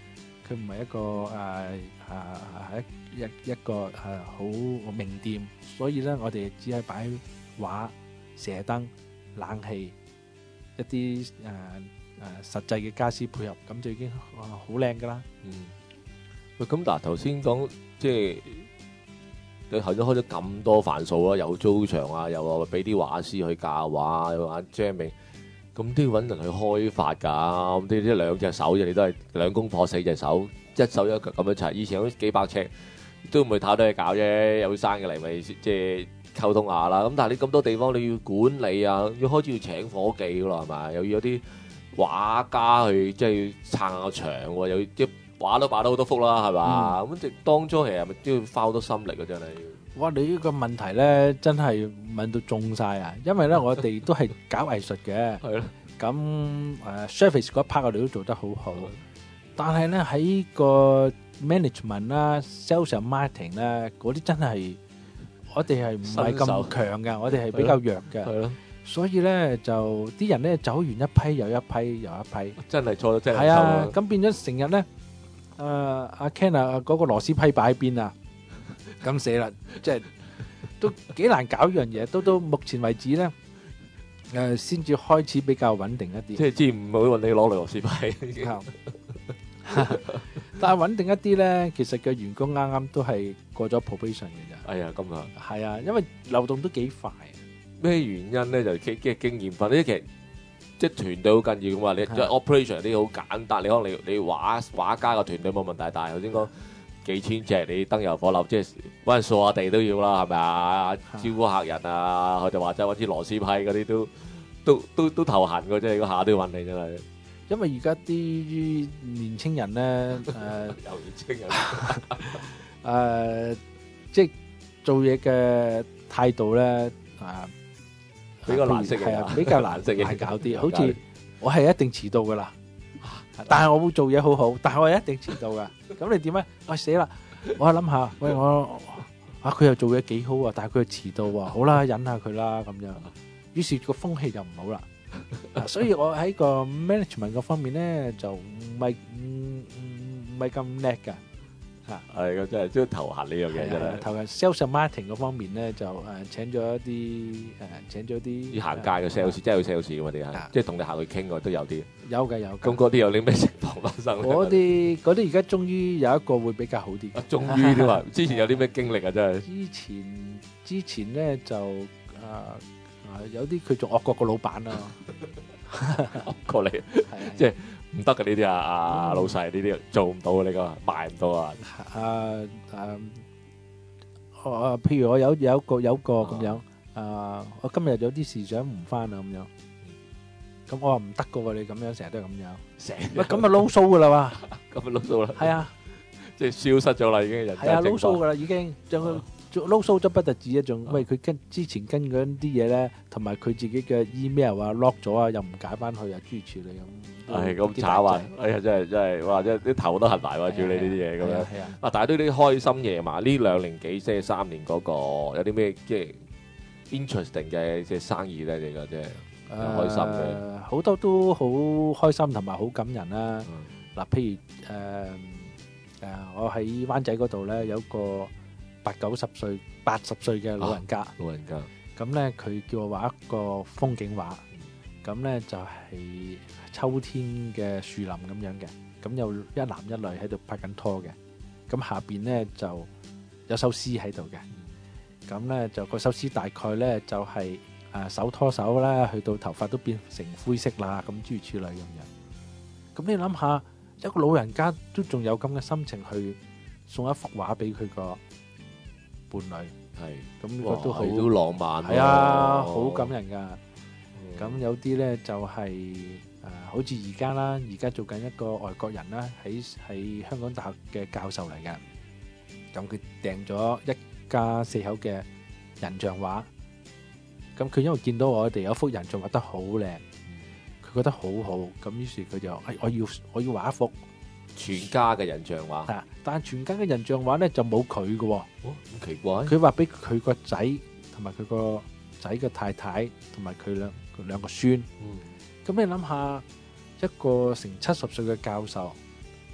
佢唔係一個誒誒係一一一個誒好名店，所以咧我哋只係擺畫、射燈、冷氣一啲誒誒實際嘅家私配合，咁就已經好靚噶啦。 嗯，喂，咁嗱頭先講即係你頭先開咗咁多範數啦，又租場啊，又話俾啲畫師去教畫，又玩 jamming，咁都要揾人去開發㗎。咁啲啲兩隻手啫，你都係兩公婆四隻手，一手一腳咁樣齊。以前嗰幾百尺都唔會太多嘢搞啫，有生嘅嚟咪即係溝通下啦。咁但係你咁多地方你要管理啊，要開始要請伙計㗎啦，係咪？又要有啲畫家去即係撐下場喎，又要即畫都畫到好多幅啦，係嘛？咁即係當中其實咪都要花好多心力嘅真係。 哇！你呢個問題咧，真係問到中晒啊！因為咧，我哋都係搞藝術嘅， 係咯。 咁誒 service 嗰 part 我哋都做得好好，但係咧喺個 management 啦、sales and marketing 咧，嗰啲真係我哋係唔係咁強嘅，我哋係比較弱嘅。 係咯。 所以咧就啲人咧走完一批又一批又一批， 真係錯咗真係錯。 係啊，咁變咗成日咧，誒阿 Ken 啊嗰個螺絲批擺喺邊啊？咁死啦，即係都幾難搞一樣嘢。到到目前為止咧，誒先至開始比較穩定一啲。 即係知唔好揾你攞螺絲批。 但係穩定一啲咧，其實嘅員工啱啱都係過咗 probation 嘅咋。 哎呀，咁啊， 係啊，因為流動都幾快。 咩原因咧？就即係經驗分。呢其實即係團隊好緊要噶嘛。你即係 operation 啲好簡單，你可能你你畫畫家個團隊冇問題，但係頭先講幾千隻你燈油火蠟，即係揾人掃下地都要啦，係咪啊？招呼客人啊，佢就話齋揾支螺絲批嗰啲都都都都頭痕嘅啫，嗰下都要揾你真係。 因為而家啲年青人咧，誒有年青人誒，即係做嘢嘅態度咧，啊〜 比較難識嘅， 係啊，比較難識嘅， 難搞啲。好似我係一定遲到噶啦，但係我會做嘢好好，但係我係一定遲到噶。咁你點咧？我死啦！我諗下，喂我啊，佢又做嘢幾好啊，但係佢又遲到啊。好啦，忍下佢啦咁樣。於是個風氣就唔好啦。所以我喺個 management 嗰方面咧，就唔係唔唔唔係咁叻噶。啊， 係咁真係都頭痕呢樣嘢真係。 頭痕 sales and marketing 嗰方面咧，就誒請咗一啲誒請咗啲啲行街嘅 sales，真係要 sales 噶嘛啲係，即係同你行去傾嘅都有啲。 有嘅有。咁嗰啲有啲咩情況發生咧？ 嗰啲嗰啲而家終於有一個會比較好啲。 啊，終於添啊！之前有啲咩經歷啊？真係。 之前之前咧就誒誒有啲佢做惡國個老闆啦， 惡過你，即係。唔得嘅呢啲啊，阿老細呢啲做唔到啊，呢個賣唔到啊。 誒誒，我譬如我有有一個有一個咁樣，誒，我今日有啲事想唔翻啊咁樣，咁我話唔得噶喎，你咁樣成日都係咁樣，成日咁咪撈蘇噶啦嘛， 咁咪撈蘇啦。 係啊， 即係消失咗啦，已經人。 係啊，撈蘇噶啦，已經將佢。撈蘇都不特止一種，喂佢跟之前跟嗰啲嘢咧，同埋佢自己嘅 email 啊 lock 咗啊，又唔解翻去啊，諸如此類咁。 係咁慘啊！哎呀，真係真係，哇！真係啲頭都痕埋喎，處理呢啲嘢咁樣。啊，但係都啲開心嘢嘛。呢兩年幾即係三年嗰個有啲咩即係 interesting 嘅即係生意咧？你覺得即係開心嘅？ 好多都好開心同埋好感人啦。嗱，譬如誒誒，我喺灣仔嗰度咧有個八九十歲、八十歲嘅老人家， 老人家咁咧，佢叫我畫一個風景畫，咁咧就係秋天嘅樹林咁樣嘅，咁有一男一女喺度拍緊拖嘅，咁下邊咧就有首詩喺度嘅，咁咧就個首詩大概咧就係誒手拖手啦，去到頭髮都變成灰色啦，咁諸如此類咁樣。咁你諗下，一個老人家都仲有咁嘅心情去送一幅畫俾佢個伴侶，係咁呢個都好都浪漫， 係啊，好感人噶。咁有啲咧就係誒，好似而家啦，而家做緊一個外國人啦，喺喺香港大學嘅教授嚟嘅。咁佢訂咗一家四口嘅人像畫。咁佢因為見到我哋有幅人像畫得好靚，佢覺得好好，咁於是佢就誒，我要我要畫一幅全家嘅人像畫。 係，但係全家嘅人像畫咧就冇佢嘅。哦， 咁奇怪。 佢話俾佢個仔同埋佢個仔嘅太太同埋佢兩佢兩個孫。嗯。咁你諗下，一個成七十歲嘅教授，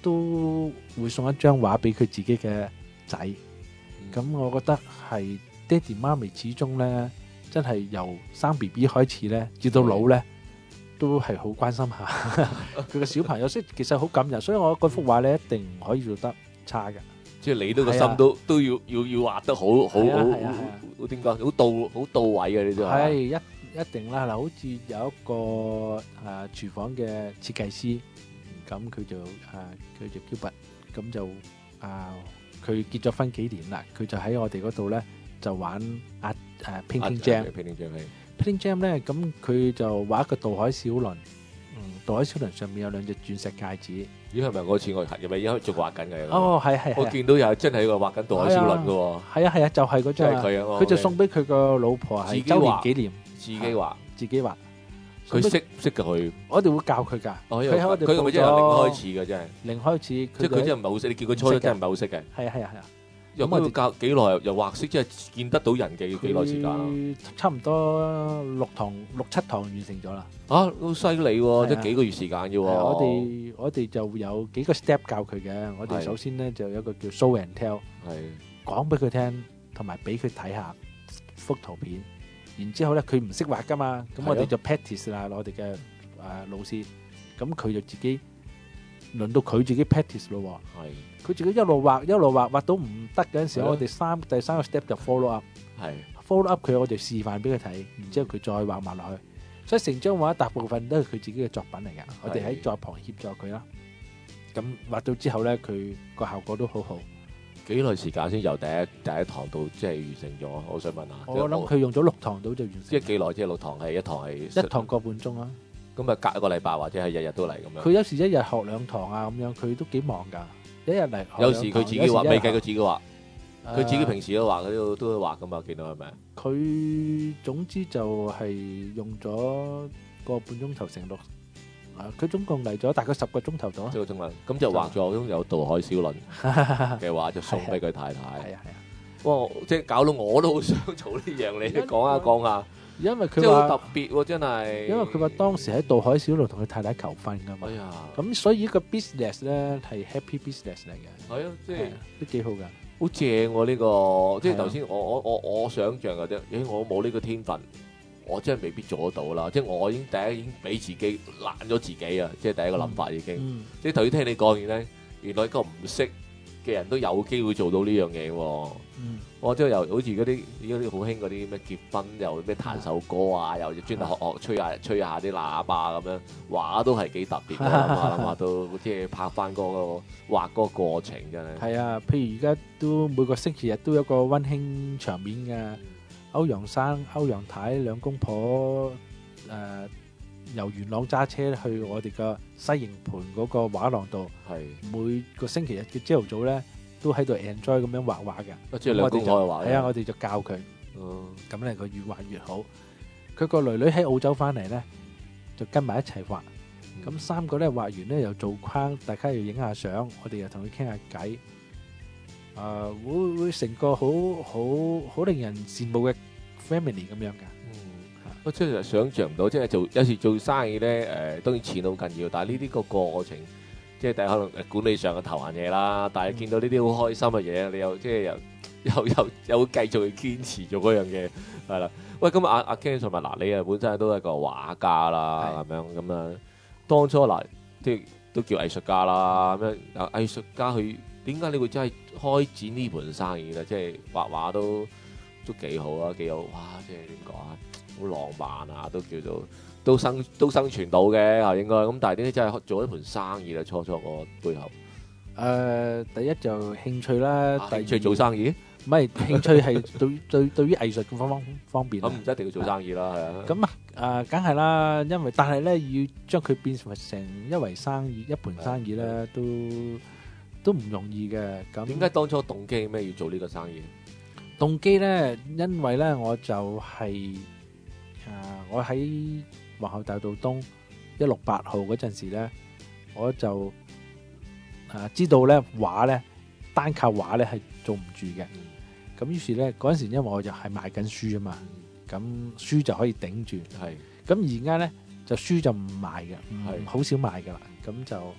都會送一張畫俾佢自己嘅仔。咁、 嗯我覺得係爹哋媽咪始終咧，真係由生 B B 開始咧，至到老咧，都係好關心下佢嘅小朋友，所以其實好感人。所以我嗰幅畫咧，一定唔可以做得差嘅。 即係你都個係啊心都都要要要畫得好好係啊好係啊係啊好點講，好到好到位嘅呢啲係。 係一一定啦，嗱，好似有一個誒、呃、廚房嘅設計師，咁佢就誒佢就 Gilbert，咁就啊佢、結咗婚幾年啦，佢就喺我哋嗰度咧就玩啊誒、呃、painting jam。 Painting Jam 係 painting jam 咧，咁佢就畫一個渡海小輪，嗯，渡海小輪上面有兩隻鑽石戒指。 咦係咪嗰次我係咪而家仲畫緊嘅？ 哦，係係係， 我見到又真係個畫緊渡海小輪嘅喎， 係啊係啊，就係嗰即係張啊。 佢啊！ 佢就送俾佢個老婆自己係周年畫紀念， 自己畫， 自己畫。 佢送俾識識嘅佢。 我哋會教佢㗎。 哦， 佢喺我哋佢係咪真係由零開始嘅真係？ 零開始， 即係佢真係唔係好識，你見佢初唔識嘅初真係唔係好識嘅。 係啊係啊係啊。 又咁我哋咁教幾耐又畫識，即係見得到人嘅要幾耐時間啊？ 佢差唔多六堂六七堂完成咗啦。 啊，好犀利喎！ 係啊即係幾個月時間嘅喎。 係啊我哋我哋就有幾個 step 教佢嘅。我哋係首先咧就有一個叫 show and tell， 係講俾佢聽，同埋俾佢睇下幅圖片。然之後咧，佢唔識畫噶嘛，咁係啊我哋就 practice 啦，我哋嘅誒老師。咁佢就自己輪到佢自己 practice 咯喎。 係佢自己一路畫一路畫，畫到唔得嗰陣時候， 係啊我哋三第三個 step 就 follow up。 係 follow up 佢，我哋示範俾佢睇，然之後佢再畫埋落去，所以成張畫大部分都係佢自己嘅作品嚟㗎。我哋喺在旁協助佢啦。咁畫到之後咧，佢個效果都好好。 幾耐時間先由第一第一堂到即係完成咗？我想問下。 我諗佢用咗六堂到就完成。 即係幾耐？即係六堂係一堂係一堂個半鐘啦。 咁啊，隔一個禮拜或者係日日都嚟咁樣。 佢有時一日學兩堂啊，咁樣佢都幾忙㗎。一日嚟學兩堂。 有時佢自己畫，未計佢自己畫。佢自己時平時都畫，佢都都畫噶嘛，見到係咪？ 佢總之就係用咗個半鐘頭成六，啊！佢總共嚟咗大概十個鐘頭到啊。 即係中文，咁就畫咗有渡海小輪嘅畫，就送俾佢太太。 係啊係啊， 哇！即係搞到我都好想做呢樣，你講下講下， 因為即係好佢話， 特別喎，真係。 因為佢話當時喺渡海小輪同佢太太求婚㗎嘛哎，呀， 咁所以呢個 business 咧係 happy business 嚟嘅， 係啊，即係係啊都幾好㗎。 好正喎呢個。即係係啊頭先我我我我想象嘅啫，咦我冇呢個天分，我真係未必做得到啦。即係我已經第一已經俾自己懶咗自己啊！即係第一個諗法已經。 嗯， 即係頭先聽你講完咧，原來一個唔識嘅人都有機會做到呢樣嘢喎。 嗯， 我即係又好似嗰啲而家啲好興嗰啲咩結婚又咩彈首歌啊，又專登學學吹下吹下啲喇叭咁樣，畫都係幾特別嘅。諗下諗下都即係拍翻嗰個畫嗰個過程真係。 係啊，譬如而家都每個星期日都有個溫馨場面嘅，歐陽生、歐陽太兩公婆誒由元朗揸車去我哋嘅西營盤嗰個畫廊度， 係每個星期日嘅朝頭早咧都喺度 enjoy 咁樣畫畫嘅。 啊即係兩公婆嘅畫。 係啊，我哋就教佢， 嗯咁咧佢越畫越好。佢個女女喺澳洲翻嚟咧，就跟埋一齊畫。咁三個咧畫完咧又做框，大家又影下相，我哋又同佢傾下偈。誒、會會成個好好好令人羨慕嘅 family 咁樣㗎。 嗯，我真係想像唔到，即係做有時做生意咧，誒、當然錢好緊要，但係呢啲個過程，即係第一可能誒管理上嘅頭痕嘢啦。但係見到呢啲好開心嘅嘢，你又即係又又又又會繼續去堅持做嗰樣嘢，係啦。喂，咁阿阿 Ken 同埋嗱，你啊本身都係一個畫家啦，咁樣咁啊，當初嗱即係都叫藝術家啦，咁樣啊藝術家佢點解你會真係開展呢盤生意咧？即係畫畫都都幾好啊，幾好哇！即係點講啊？好浪漫啊，都叫做都生都生存到嘅嚇，應該咁。但係點解真係做一盤生意咧？初初個背後， 誒、第一就興趣啦，第二興趣做生意， 唔係興趣係對對對於藝術嘅方方方面啊。 咁唔一定要做生意啦，係啊。 咁啊，誒，梗係啦，因為但係咧要將佢變成一為生意，一盤生意咧，都都唔容易嘅。咁點解當初動機咩要做呢個生意？ 動機咧？因為咧我就係、誒，我喺皇后大道東一六八號嗰陣時咧，我就誒知道咧畫咧單靠畫咧係做唔住嘅。咁於是咧嗰陣時，因為我就係賣緊書啊嘛，咁書就可以頂住。 係咁而家咧就書就唔賣嘅，唔係好少賣噶啦。咁就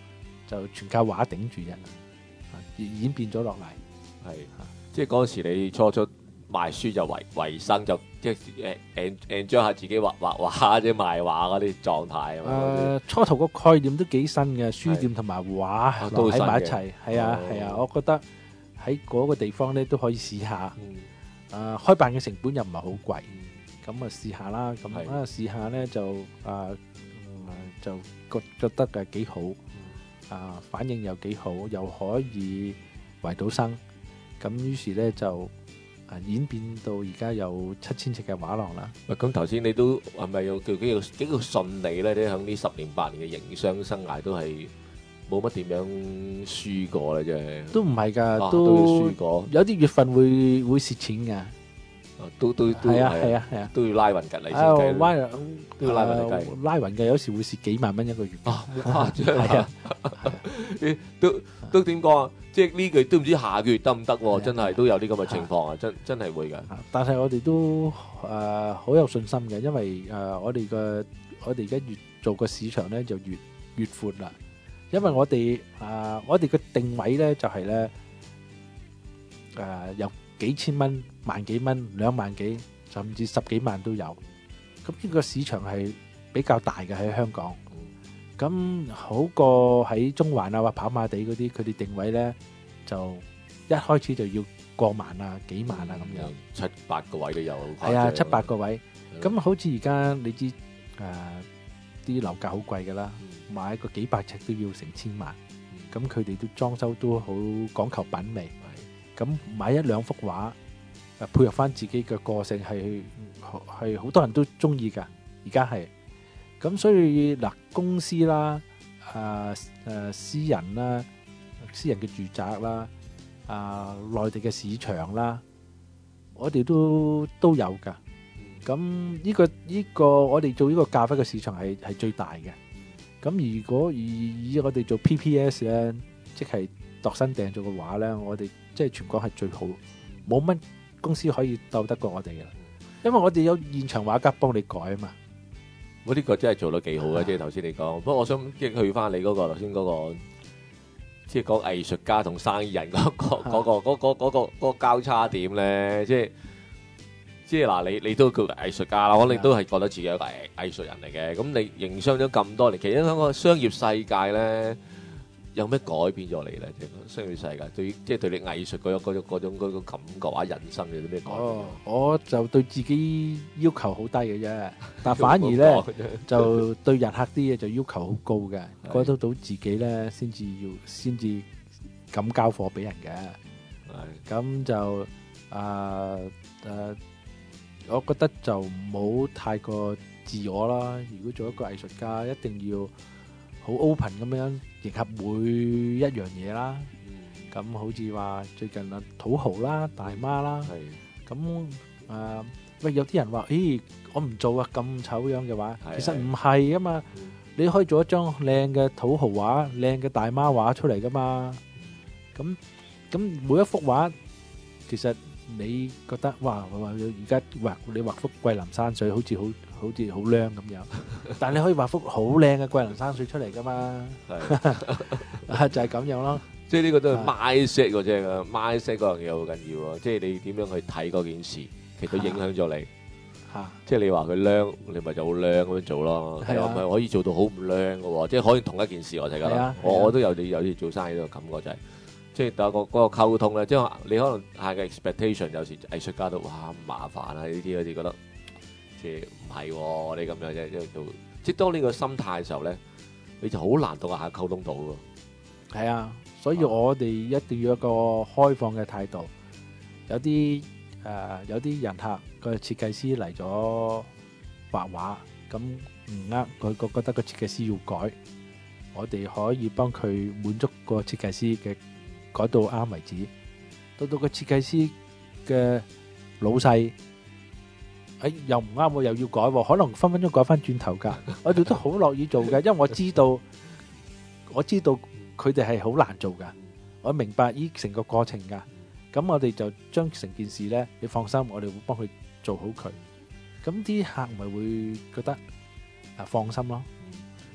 就全靠畫頂住啫，啊演演變咗落嚟。 係，即係嗰陣時你初初賣書就為為生，就即係誒 enjoy 下自己畫畫畫即係賣畫嗰啲狀態啊嘛。 誒初頭個概念都幾新嘅，書店同埋畫都喺埋一齊，係啊哦係啊，我覺得喺嗰個地方咧都可以試下。 嗯誒開辦嘅成本又唔係好貴，咁啊試下啦，咁係啊試下咧就誒、呃嗯就覺覺得誒幾好，啊、反應又幾好，又可以維到生，咁於是咧就啊演變到而家有七千尺嘅畫廊啦。 喂，咁頭先你都係咪有叫幾個幾個順利咧？你喺呢十年八年嘅營商生涯都係冇乜點樣輸過咧，啫。 都唔係㗎， 啊都要都輸過， 有啲月份會會蝕錢㗎， 啊都都都係啊係係啊係啊。 都要拉勻吉利先啊計。 拉都要拉勻嚟計啊拉勻嘅，有時會蝕幾萬蚊一個月。 啊，好誇張係啊啊！ 都都點講啊？即係呢句都唔知下個月得唔得喎？ 係啊真係都有啲咁嘅情況啊！真真係會㗎。 啊但係我哋都誒好有信心嘅，因為誒我哋嘅我哋而家越做個市場咧就越越闊啦。因為我哋誒我哋嘅定位咧就係咧誒由幾千蚊、萬幾蚊、兩萬幾，甚至十幾萬都有。咁呢個市場係比較大嘅喺香港。咁好過喺中環啊或跑馬地嗰啲，佢哋定位咧就一開始就要過萬啊、幾萬啊咁樣。 七八個位都有。 係啊，七八個位。 嗯咁好似而家你知誒啲樓價好貴㗎啦， 嗯買個幾百尺都要成千萬。咁佢哋都裝修都好講求品味。咁買一兩幅畫，誒配合翻自己嘅個性係係好多人都中意㗎。而家係咁，所以嗱公司啦、誒誒私人啦、私人嘅住宅啦、啊內地嘅市場啦，我哋都都有㗎。咁呢個呢個我哋做呢個咖啡嘅市場係係最大嘅。咁如果以以我哋做 P P S 咧，即係度身訂做嘅話咧，我哋即係全港係最好，冇乜公司可以鬥得過我哋嘅啦。因為我哋有現場畫家幫你改啊嘛。 我呢個真係做得幾好嘅，即係頭先你講。不過我想即係去翻你嗰個頭先嗰個，即係講藝術家同生意人嗰個嗰個嗰個嗰個嗰個交叉點咧，即係即係嗱，你你都叫藝術家啦，可能你都係覺得自己係一個藝藝術人嚟嘅。咁你營商咗咁多年，其實喺個商業世界咧，有咩改變咗你咧？即係商業世界對於即係對你藝術嗰種嗰種嗰種嗰種感覺或者人生有啲咩改變？ 哦，我就對自己要求好低嘅啫，但反而咧就對日客啲嘢就要求好高嘅，覺得到自己咧先至要先至敢交貨俾人嘅。 係咁就啊誒，我覺得就唔好太過自我啦。如果做一個藝術家，一定要好 open 咁樣迎合每一樣嘢啦。咁好似話最近啊土豪啦、大媽啦， 係咁誒喂有啲人話：咦，我唔做啊，咁醜樣嘅畫， 係其實唔係啊嘛。你可以做一張靚嘅土豪畫、靚嘅大媽畫出嚟噶嘛。咁咁每一幅畫，其實你覺得哇，而家畫你畫幅桂林山水，好似好好似好靚咁樣，但係你可以畫幅好靚嘅桂林山水出嚟噶嘛。 係就係咁樣咯。 即係呢個都係 mindset 嗰隻啊，mindset 嗰樣嘢好緊要啊！即係你點樣去睇嗰件事，其實都影響咗你。 嚇， 即係你話佢靚，你咪就好靚咁樣做咯。 係啊係啊，唔係可以做到好唔靚嘅喎。即係可以同一件事，我就覺得係啊，係啊我我都有啲有啲做生意呢個感覺就係，即係有個嗰個溝通咧。即係你可能係嘅 expectation，有時藝術家都哇咁麻煩啊！呢啲好似覺得即係唔係喎，你咁樣啫，即係做。即係當呢個心態嘅時候咧，你就好難同下溝通到喎。 係啊，所以我哋一定要一個開放嘅態度。有啲誒、呃、有啲人客個設計師嚟咗畫畫，咁唔啱，佢覺覺得個設計師要改，我哋可以幫佢滿足個設計師嘅改到啱為止。到到個設計師嘅老細，誒又唔啱喎，又要改喎，可能分分鐘改翻轉頭㗎。我哋都好樂意做嘅，因為我知道，我知道佢哋係好難做㗎。我明白呢成個過程㗎。咁我哋就將成件事呢，你放心，我哋會幫佢做好佢。咁啲客咪會覺得啊放心咯。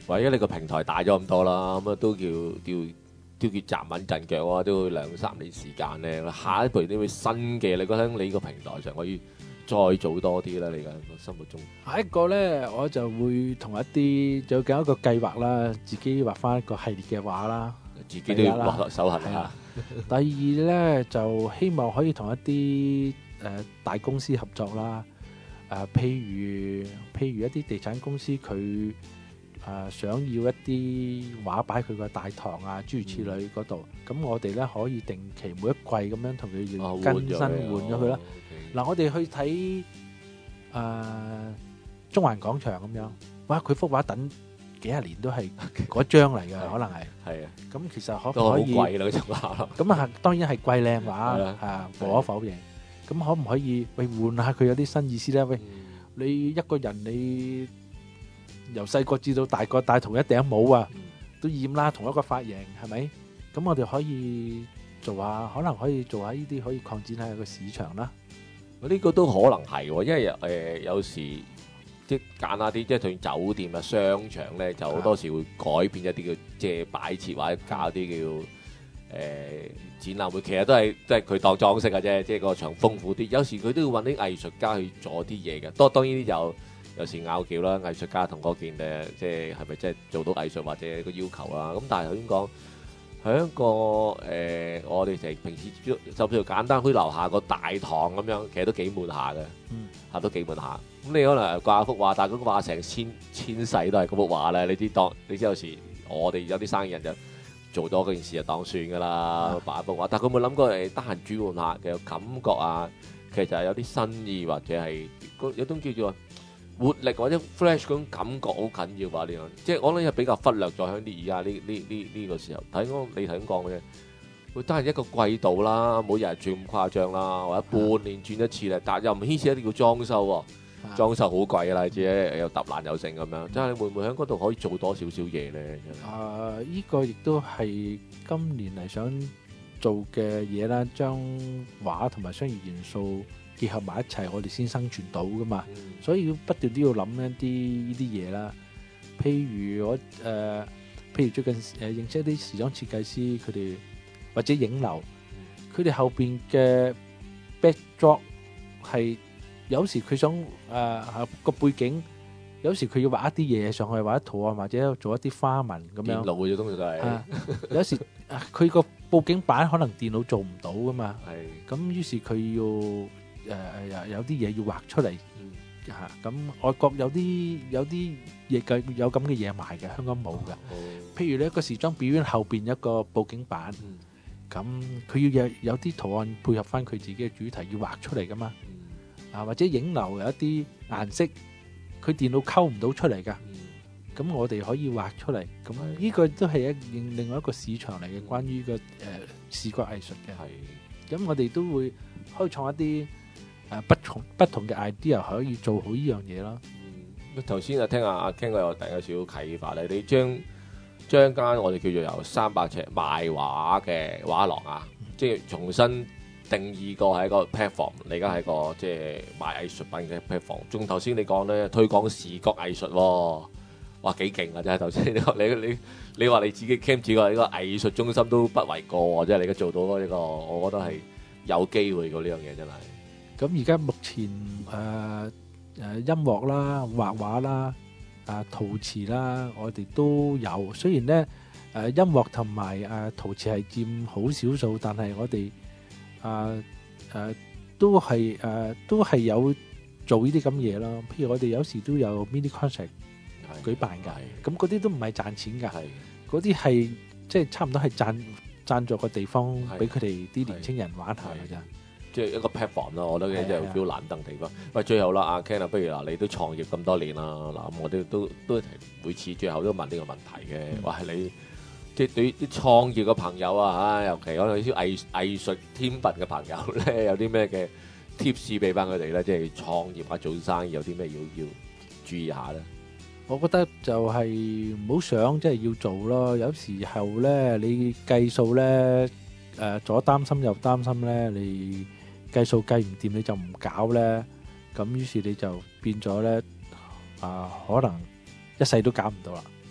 或者你個平台大咗咁多啦，咁啊都叫叫都叫站穩陣腳喎，都要兩三年時間咧。下一步啲會新嘅，你覺得你個平台上可以再做多啲啦？你嘅心目中下一個咧，我就會同一啲就搞一個計劃啦，自己畫翻一個系列嘅畫啦。 自己都要落落手痕下。 第二咧就希望可以同一啲誒、呃、大公司合作啦。誒、呃，譬如譬如一啲地產公司佢誒、呃、想要一啲畫擺佢個大堂啊，諸如此類嗰度，咁、嗯、我哋咧可以定期每一季咁樣同佢更新換咗佢啦。嗱、哦，我哋去睇誒、呃、中環廣場咁樣，哇！佢幅畫等幾十年都係嗰張嚟嘅，可能係係啊。咁其實可唔可以？都好貴啦嗰張畫。咁啊，當然係貴靚畫啊，無可否認。咁可唔可以喂換下佢有啲新意思咧？喂，嗯、你一個人你由細個至到大個戴同一頂帽啊，嗯、都厭啦，同一個髮型係咪？咁我哋可以做下，可能可以做下呢啲，可以擴展下個市場啦。 呢個都可能係，因為誒、呃、有時即係簡單啲，即係同酒店啊、商場咧，就好多時會改變一啲叫即係擺設或者搞啲叫誒、呃、展覽會，其實都係都係佢當裝飾嘅啫，即係個場豐富啲。有時佢都要揾啲藝術家去做啲嘢嘅。當當然有有時拗撬啦，藝術家同嗰件誒即係係咪即係做到藝術或者個要求啦。咁但係頭先講。喺一個誒、呃，我哋成平時就譬如簡單，好似樓下個大堂咁樣，其實都幾悶下嘅，嚇、嗯、都幾悶下。咁你可能掛幅畫，但係嗰幅畫成千千世都係嗰幅畫咧。你知當你知有時我哋有啲生意人就做咗嗰件事就當算㗎啦，擺、嗯、幅畫。但係佢冇諗過誒，得閒轉換下嘅感覺啊，其實係有啲新意或者係有種叫做活力或者 flash 嗰種感覺好緊要吧？呢樣即係我諗係比較忽略咗喺啲而家呢呢呢呢個時候。睇我你頭先講嘅啫，會得係一個季度啦，每日轉咁誇張啦，或者半年轉一次咧，但係又唔牽涉一啲叫裝修喎，裝修好貴㗎啦，知咧又揼爛又剩咁樣。即係你會唔會喺嗰度可以做多少少嘢咧？ 啊，依個亦都係今年嚟想做嘅嘢啦，將畫同埋商業元素結合埋一齊，我哋先生存到噶嘛，嗯、所以要不斷都要諗一啲呢啲嘢啦。譬如我誒、呃，譬如最近誒、呃、認識一啲時裝設計師，佢哋或者影樓，佢哋、嗯、後邊嘅 backdrop 係有時佢想誒個、呃、背景，有時佢要畫一啲嘢上去，畫一圖案或者做一啲花紋咁樣。電腦嘅東西都係、啊，有時佢個佈景板可能電腦做唔到噶嘛，咁是於是佢要。誒誒有有啲嘢要畫出嚟嚇，咁、嗯啊、外國有啲有啲嘢嘅有咁嘅嘢賣嘅，香港冇嘅。哦、譬如你一個時裝表演後邊一個佈景板，咁佢、嗯、要有有啲圖案配合翻佢自己嘅主題要畫出嚟噶嘛。嗯、啊或者影樓有一啲顏色，佢電腦溝唔到出嚟噶，咁、嗯、我哋可以畫出嚟。咁呢、嗯、個都係一另外一個市場嚟嘅，關於個誒、呃、視覺藝術嘅。咁、嗯、我哋都會開創一啲。誒不同不同嘅 idea 可以做好呢樣嘢啦。 嗯，頭先啊聽阿阿 Ken 有第一個少少啟發咧，你將將間我哋叫做由三百尺賣畫嘅畫廊啊，嗯、即係重新定義過係一個 platform，你而家係個即係賣藝術品嘅 platform。仲頭先你講咧推廣視覺藝術喎，哇幾勁啊！真係頭先你你你你話你自己 Ken 自己呢個藝術中心都不為過喎，即係你而家做到呢個，我覺得係有機會嘅呢樣嘢真係。 咁而家目前誒誒、呃呃、音樂啦、畫畫啦、啊陶瓷啦，我哋都有。雖然咧誒、呃、音樂同埋誒陶瓷係佔好少數，但係我哋誒誒都係誒、呃、都係有做呢啲咁嘢咯。譬如我哋有時都有 mini concert 舉辦㗎，咁嗰啲都唔係賺錢㗎，嗰啲係即係差唔多係贊贊助個地方俾佢哋啲年青人玩下㗎咋。 即係一個 platform 咯，我覺得真係好難登地方。喂，最後啦，阿 Ken 啊，不如嗱，你都創業咁多年啦，嗱，我哋都都每次最後都問呢個問題嘅，話係、嗯、你即係對於啲創業嘅朋友啊，嚇，尤其可能啲藝藝術天分嘅朋友咧，有啲咩嘅 tips 俾翻佢哋咧？即係創業啊，做生意有啲咩要要注意下咧？ 我覺得就係唔好想，即係要做咯。有時候咧，你計數咧，誒左擔心右擔心咧，你。計數計唔掂你就唔搞咧，咁於是你就變咗咧啊，可能一世都搞唔到啦。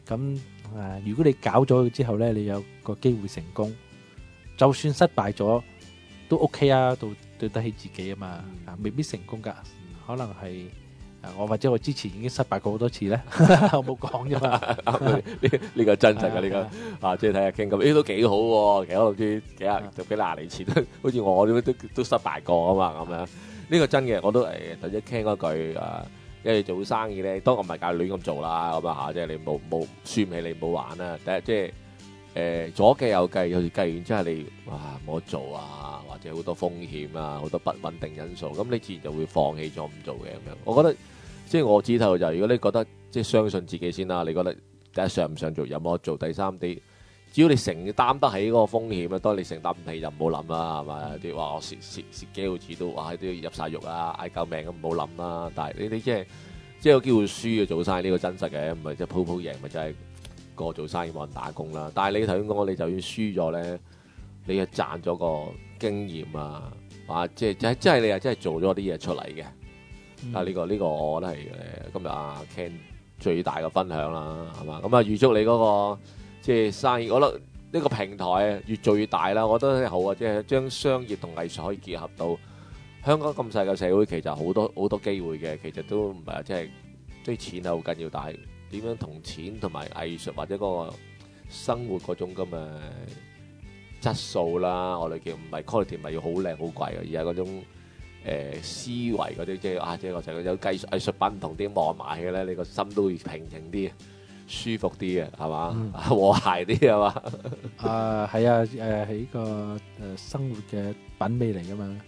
咁誒、呃，如果你搞咗佢之後呢，你有個機會成功，就算失敗咗都 OK 啊，對對得起自己啊嘛，啊未必成功噶，可能係我或者我之前已經失敗過好多次咧，我冇講啫嘛。 呢呢個真實嘅呢個啊，即係睇下傾咁，誒都幾好喎，其實我諗住幾廿就幾廿年前，好似我都都都失敗過啊嘛，咁樣呢個真嘅，我都誒頭先傾嗰句啊，因為做生意咧，當我唔係教你亂咁做啦，咁啊嚇，即係你冇冇輸唔起你冇玩啦，第一即係。誒左計右計，有時計完之後你哇冇得做啊，或者好多風險啊，好多不穩定因素，咁你自然就會放棄咗唔做嘅咁樣。我覺得即係我指頭就係，如果你覺得即係相信自己先啦，你覺得第一上唔上做，有冇得做，第三你只要你承擔得起嗰個風險啊，當你承擔唔起就唔好諗啦，係咪？啲話我蝕蝕蝕幾毫子都哇都要入晒肉啊，嗌救命咁唔好諗啦。但係你你即係即係有機會輸嘅做晒呢個真實嘅，唔係即係鋪鋪贏咪就係。個做生意冇人打工啦，但係你頭先講，你就算輸咗咧，你又賺咗個經驗啊，啊，即係即係即係你又真係做咗啲嘢出嚟嘅。嗯、啊，呢、這個呢、這個我覺得係誒今日阿 Ken 最大嘅分享啦，係嘛？咁啊預祝你嗰、那個即係生意，我覺得呢個平台越做越大啦，我覺得好啊，即係將商業同藝術可以結合到香港咁細嘅社會，其實好多好多機會嘅，其實都唔係即係即係錢係好緊要，但係。點樣同錢同埋藝術或者嗰個生活嗰種咁嘅質素啦，我哋叫唔係 quality 唔係要好靚好貴嘅，而係嗰種誒、呃、思維嗰啲，即係啊，即係我成日有藝術藝術品唔同啲望埋嘅咧，你個心都會平靜啲、舒服啲嘅，係嘛？嗯、和諧啲係嘛？ 啊，係啊，誒係呢個誒生活嘅品味嚟㗎嘛。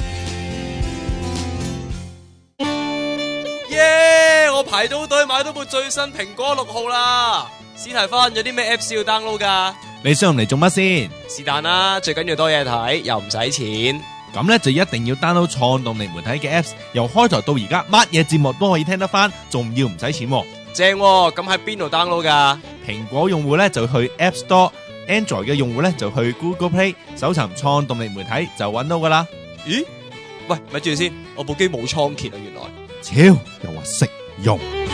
耶！Yeah, 我排到隊買到部最新蘋果六號啦。史提芬有啲咩 Apps 要 download 噶？ 你上嚟做乜先？ 是但啦，最緊要多嘢睇，又唔使錢。 咁咧就一定要 download 創動力媒體嘅 Apps， 由開台到而家，乜嘢節目都可以聽得翻，仲要唔使錢。 正喎，咁喺邊度 download 噶？ 蘋果用戶咧就去 App Store，Android 嘅用戶咧就去 Google Play， 搜尋創動力媒體就揾到噶啦。 咦？喂，咪住先，我部機冇倉頡啊，原來。 超又話識用。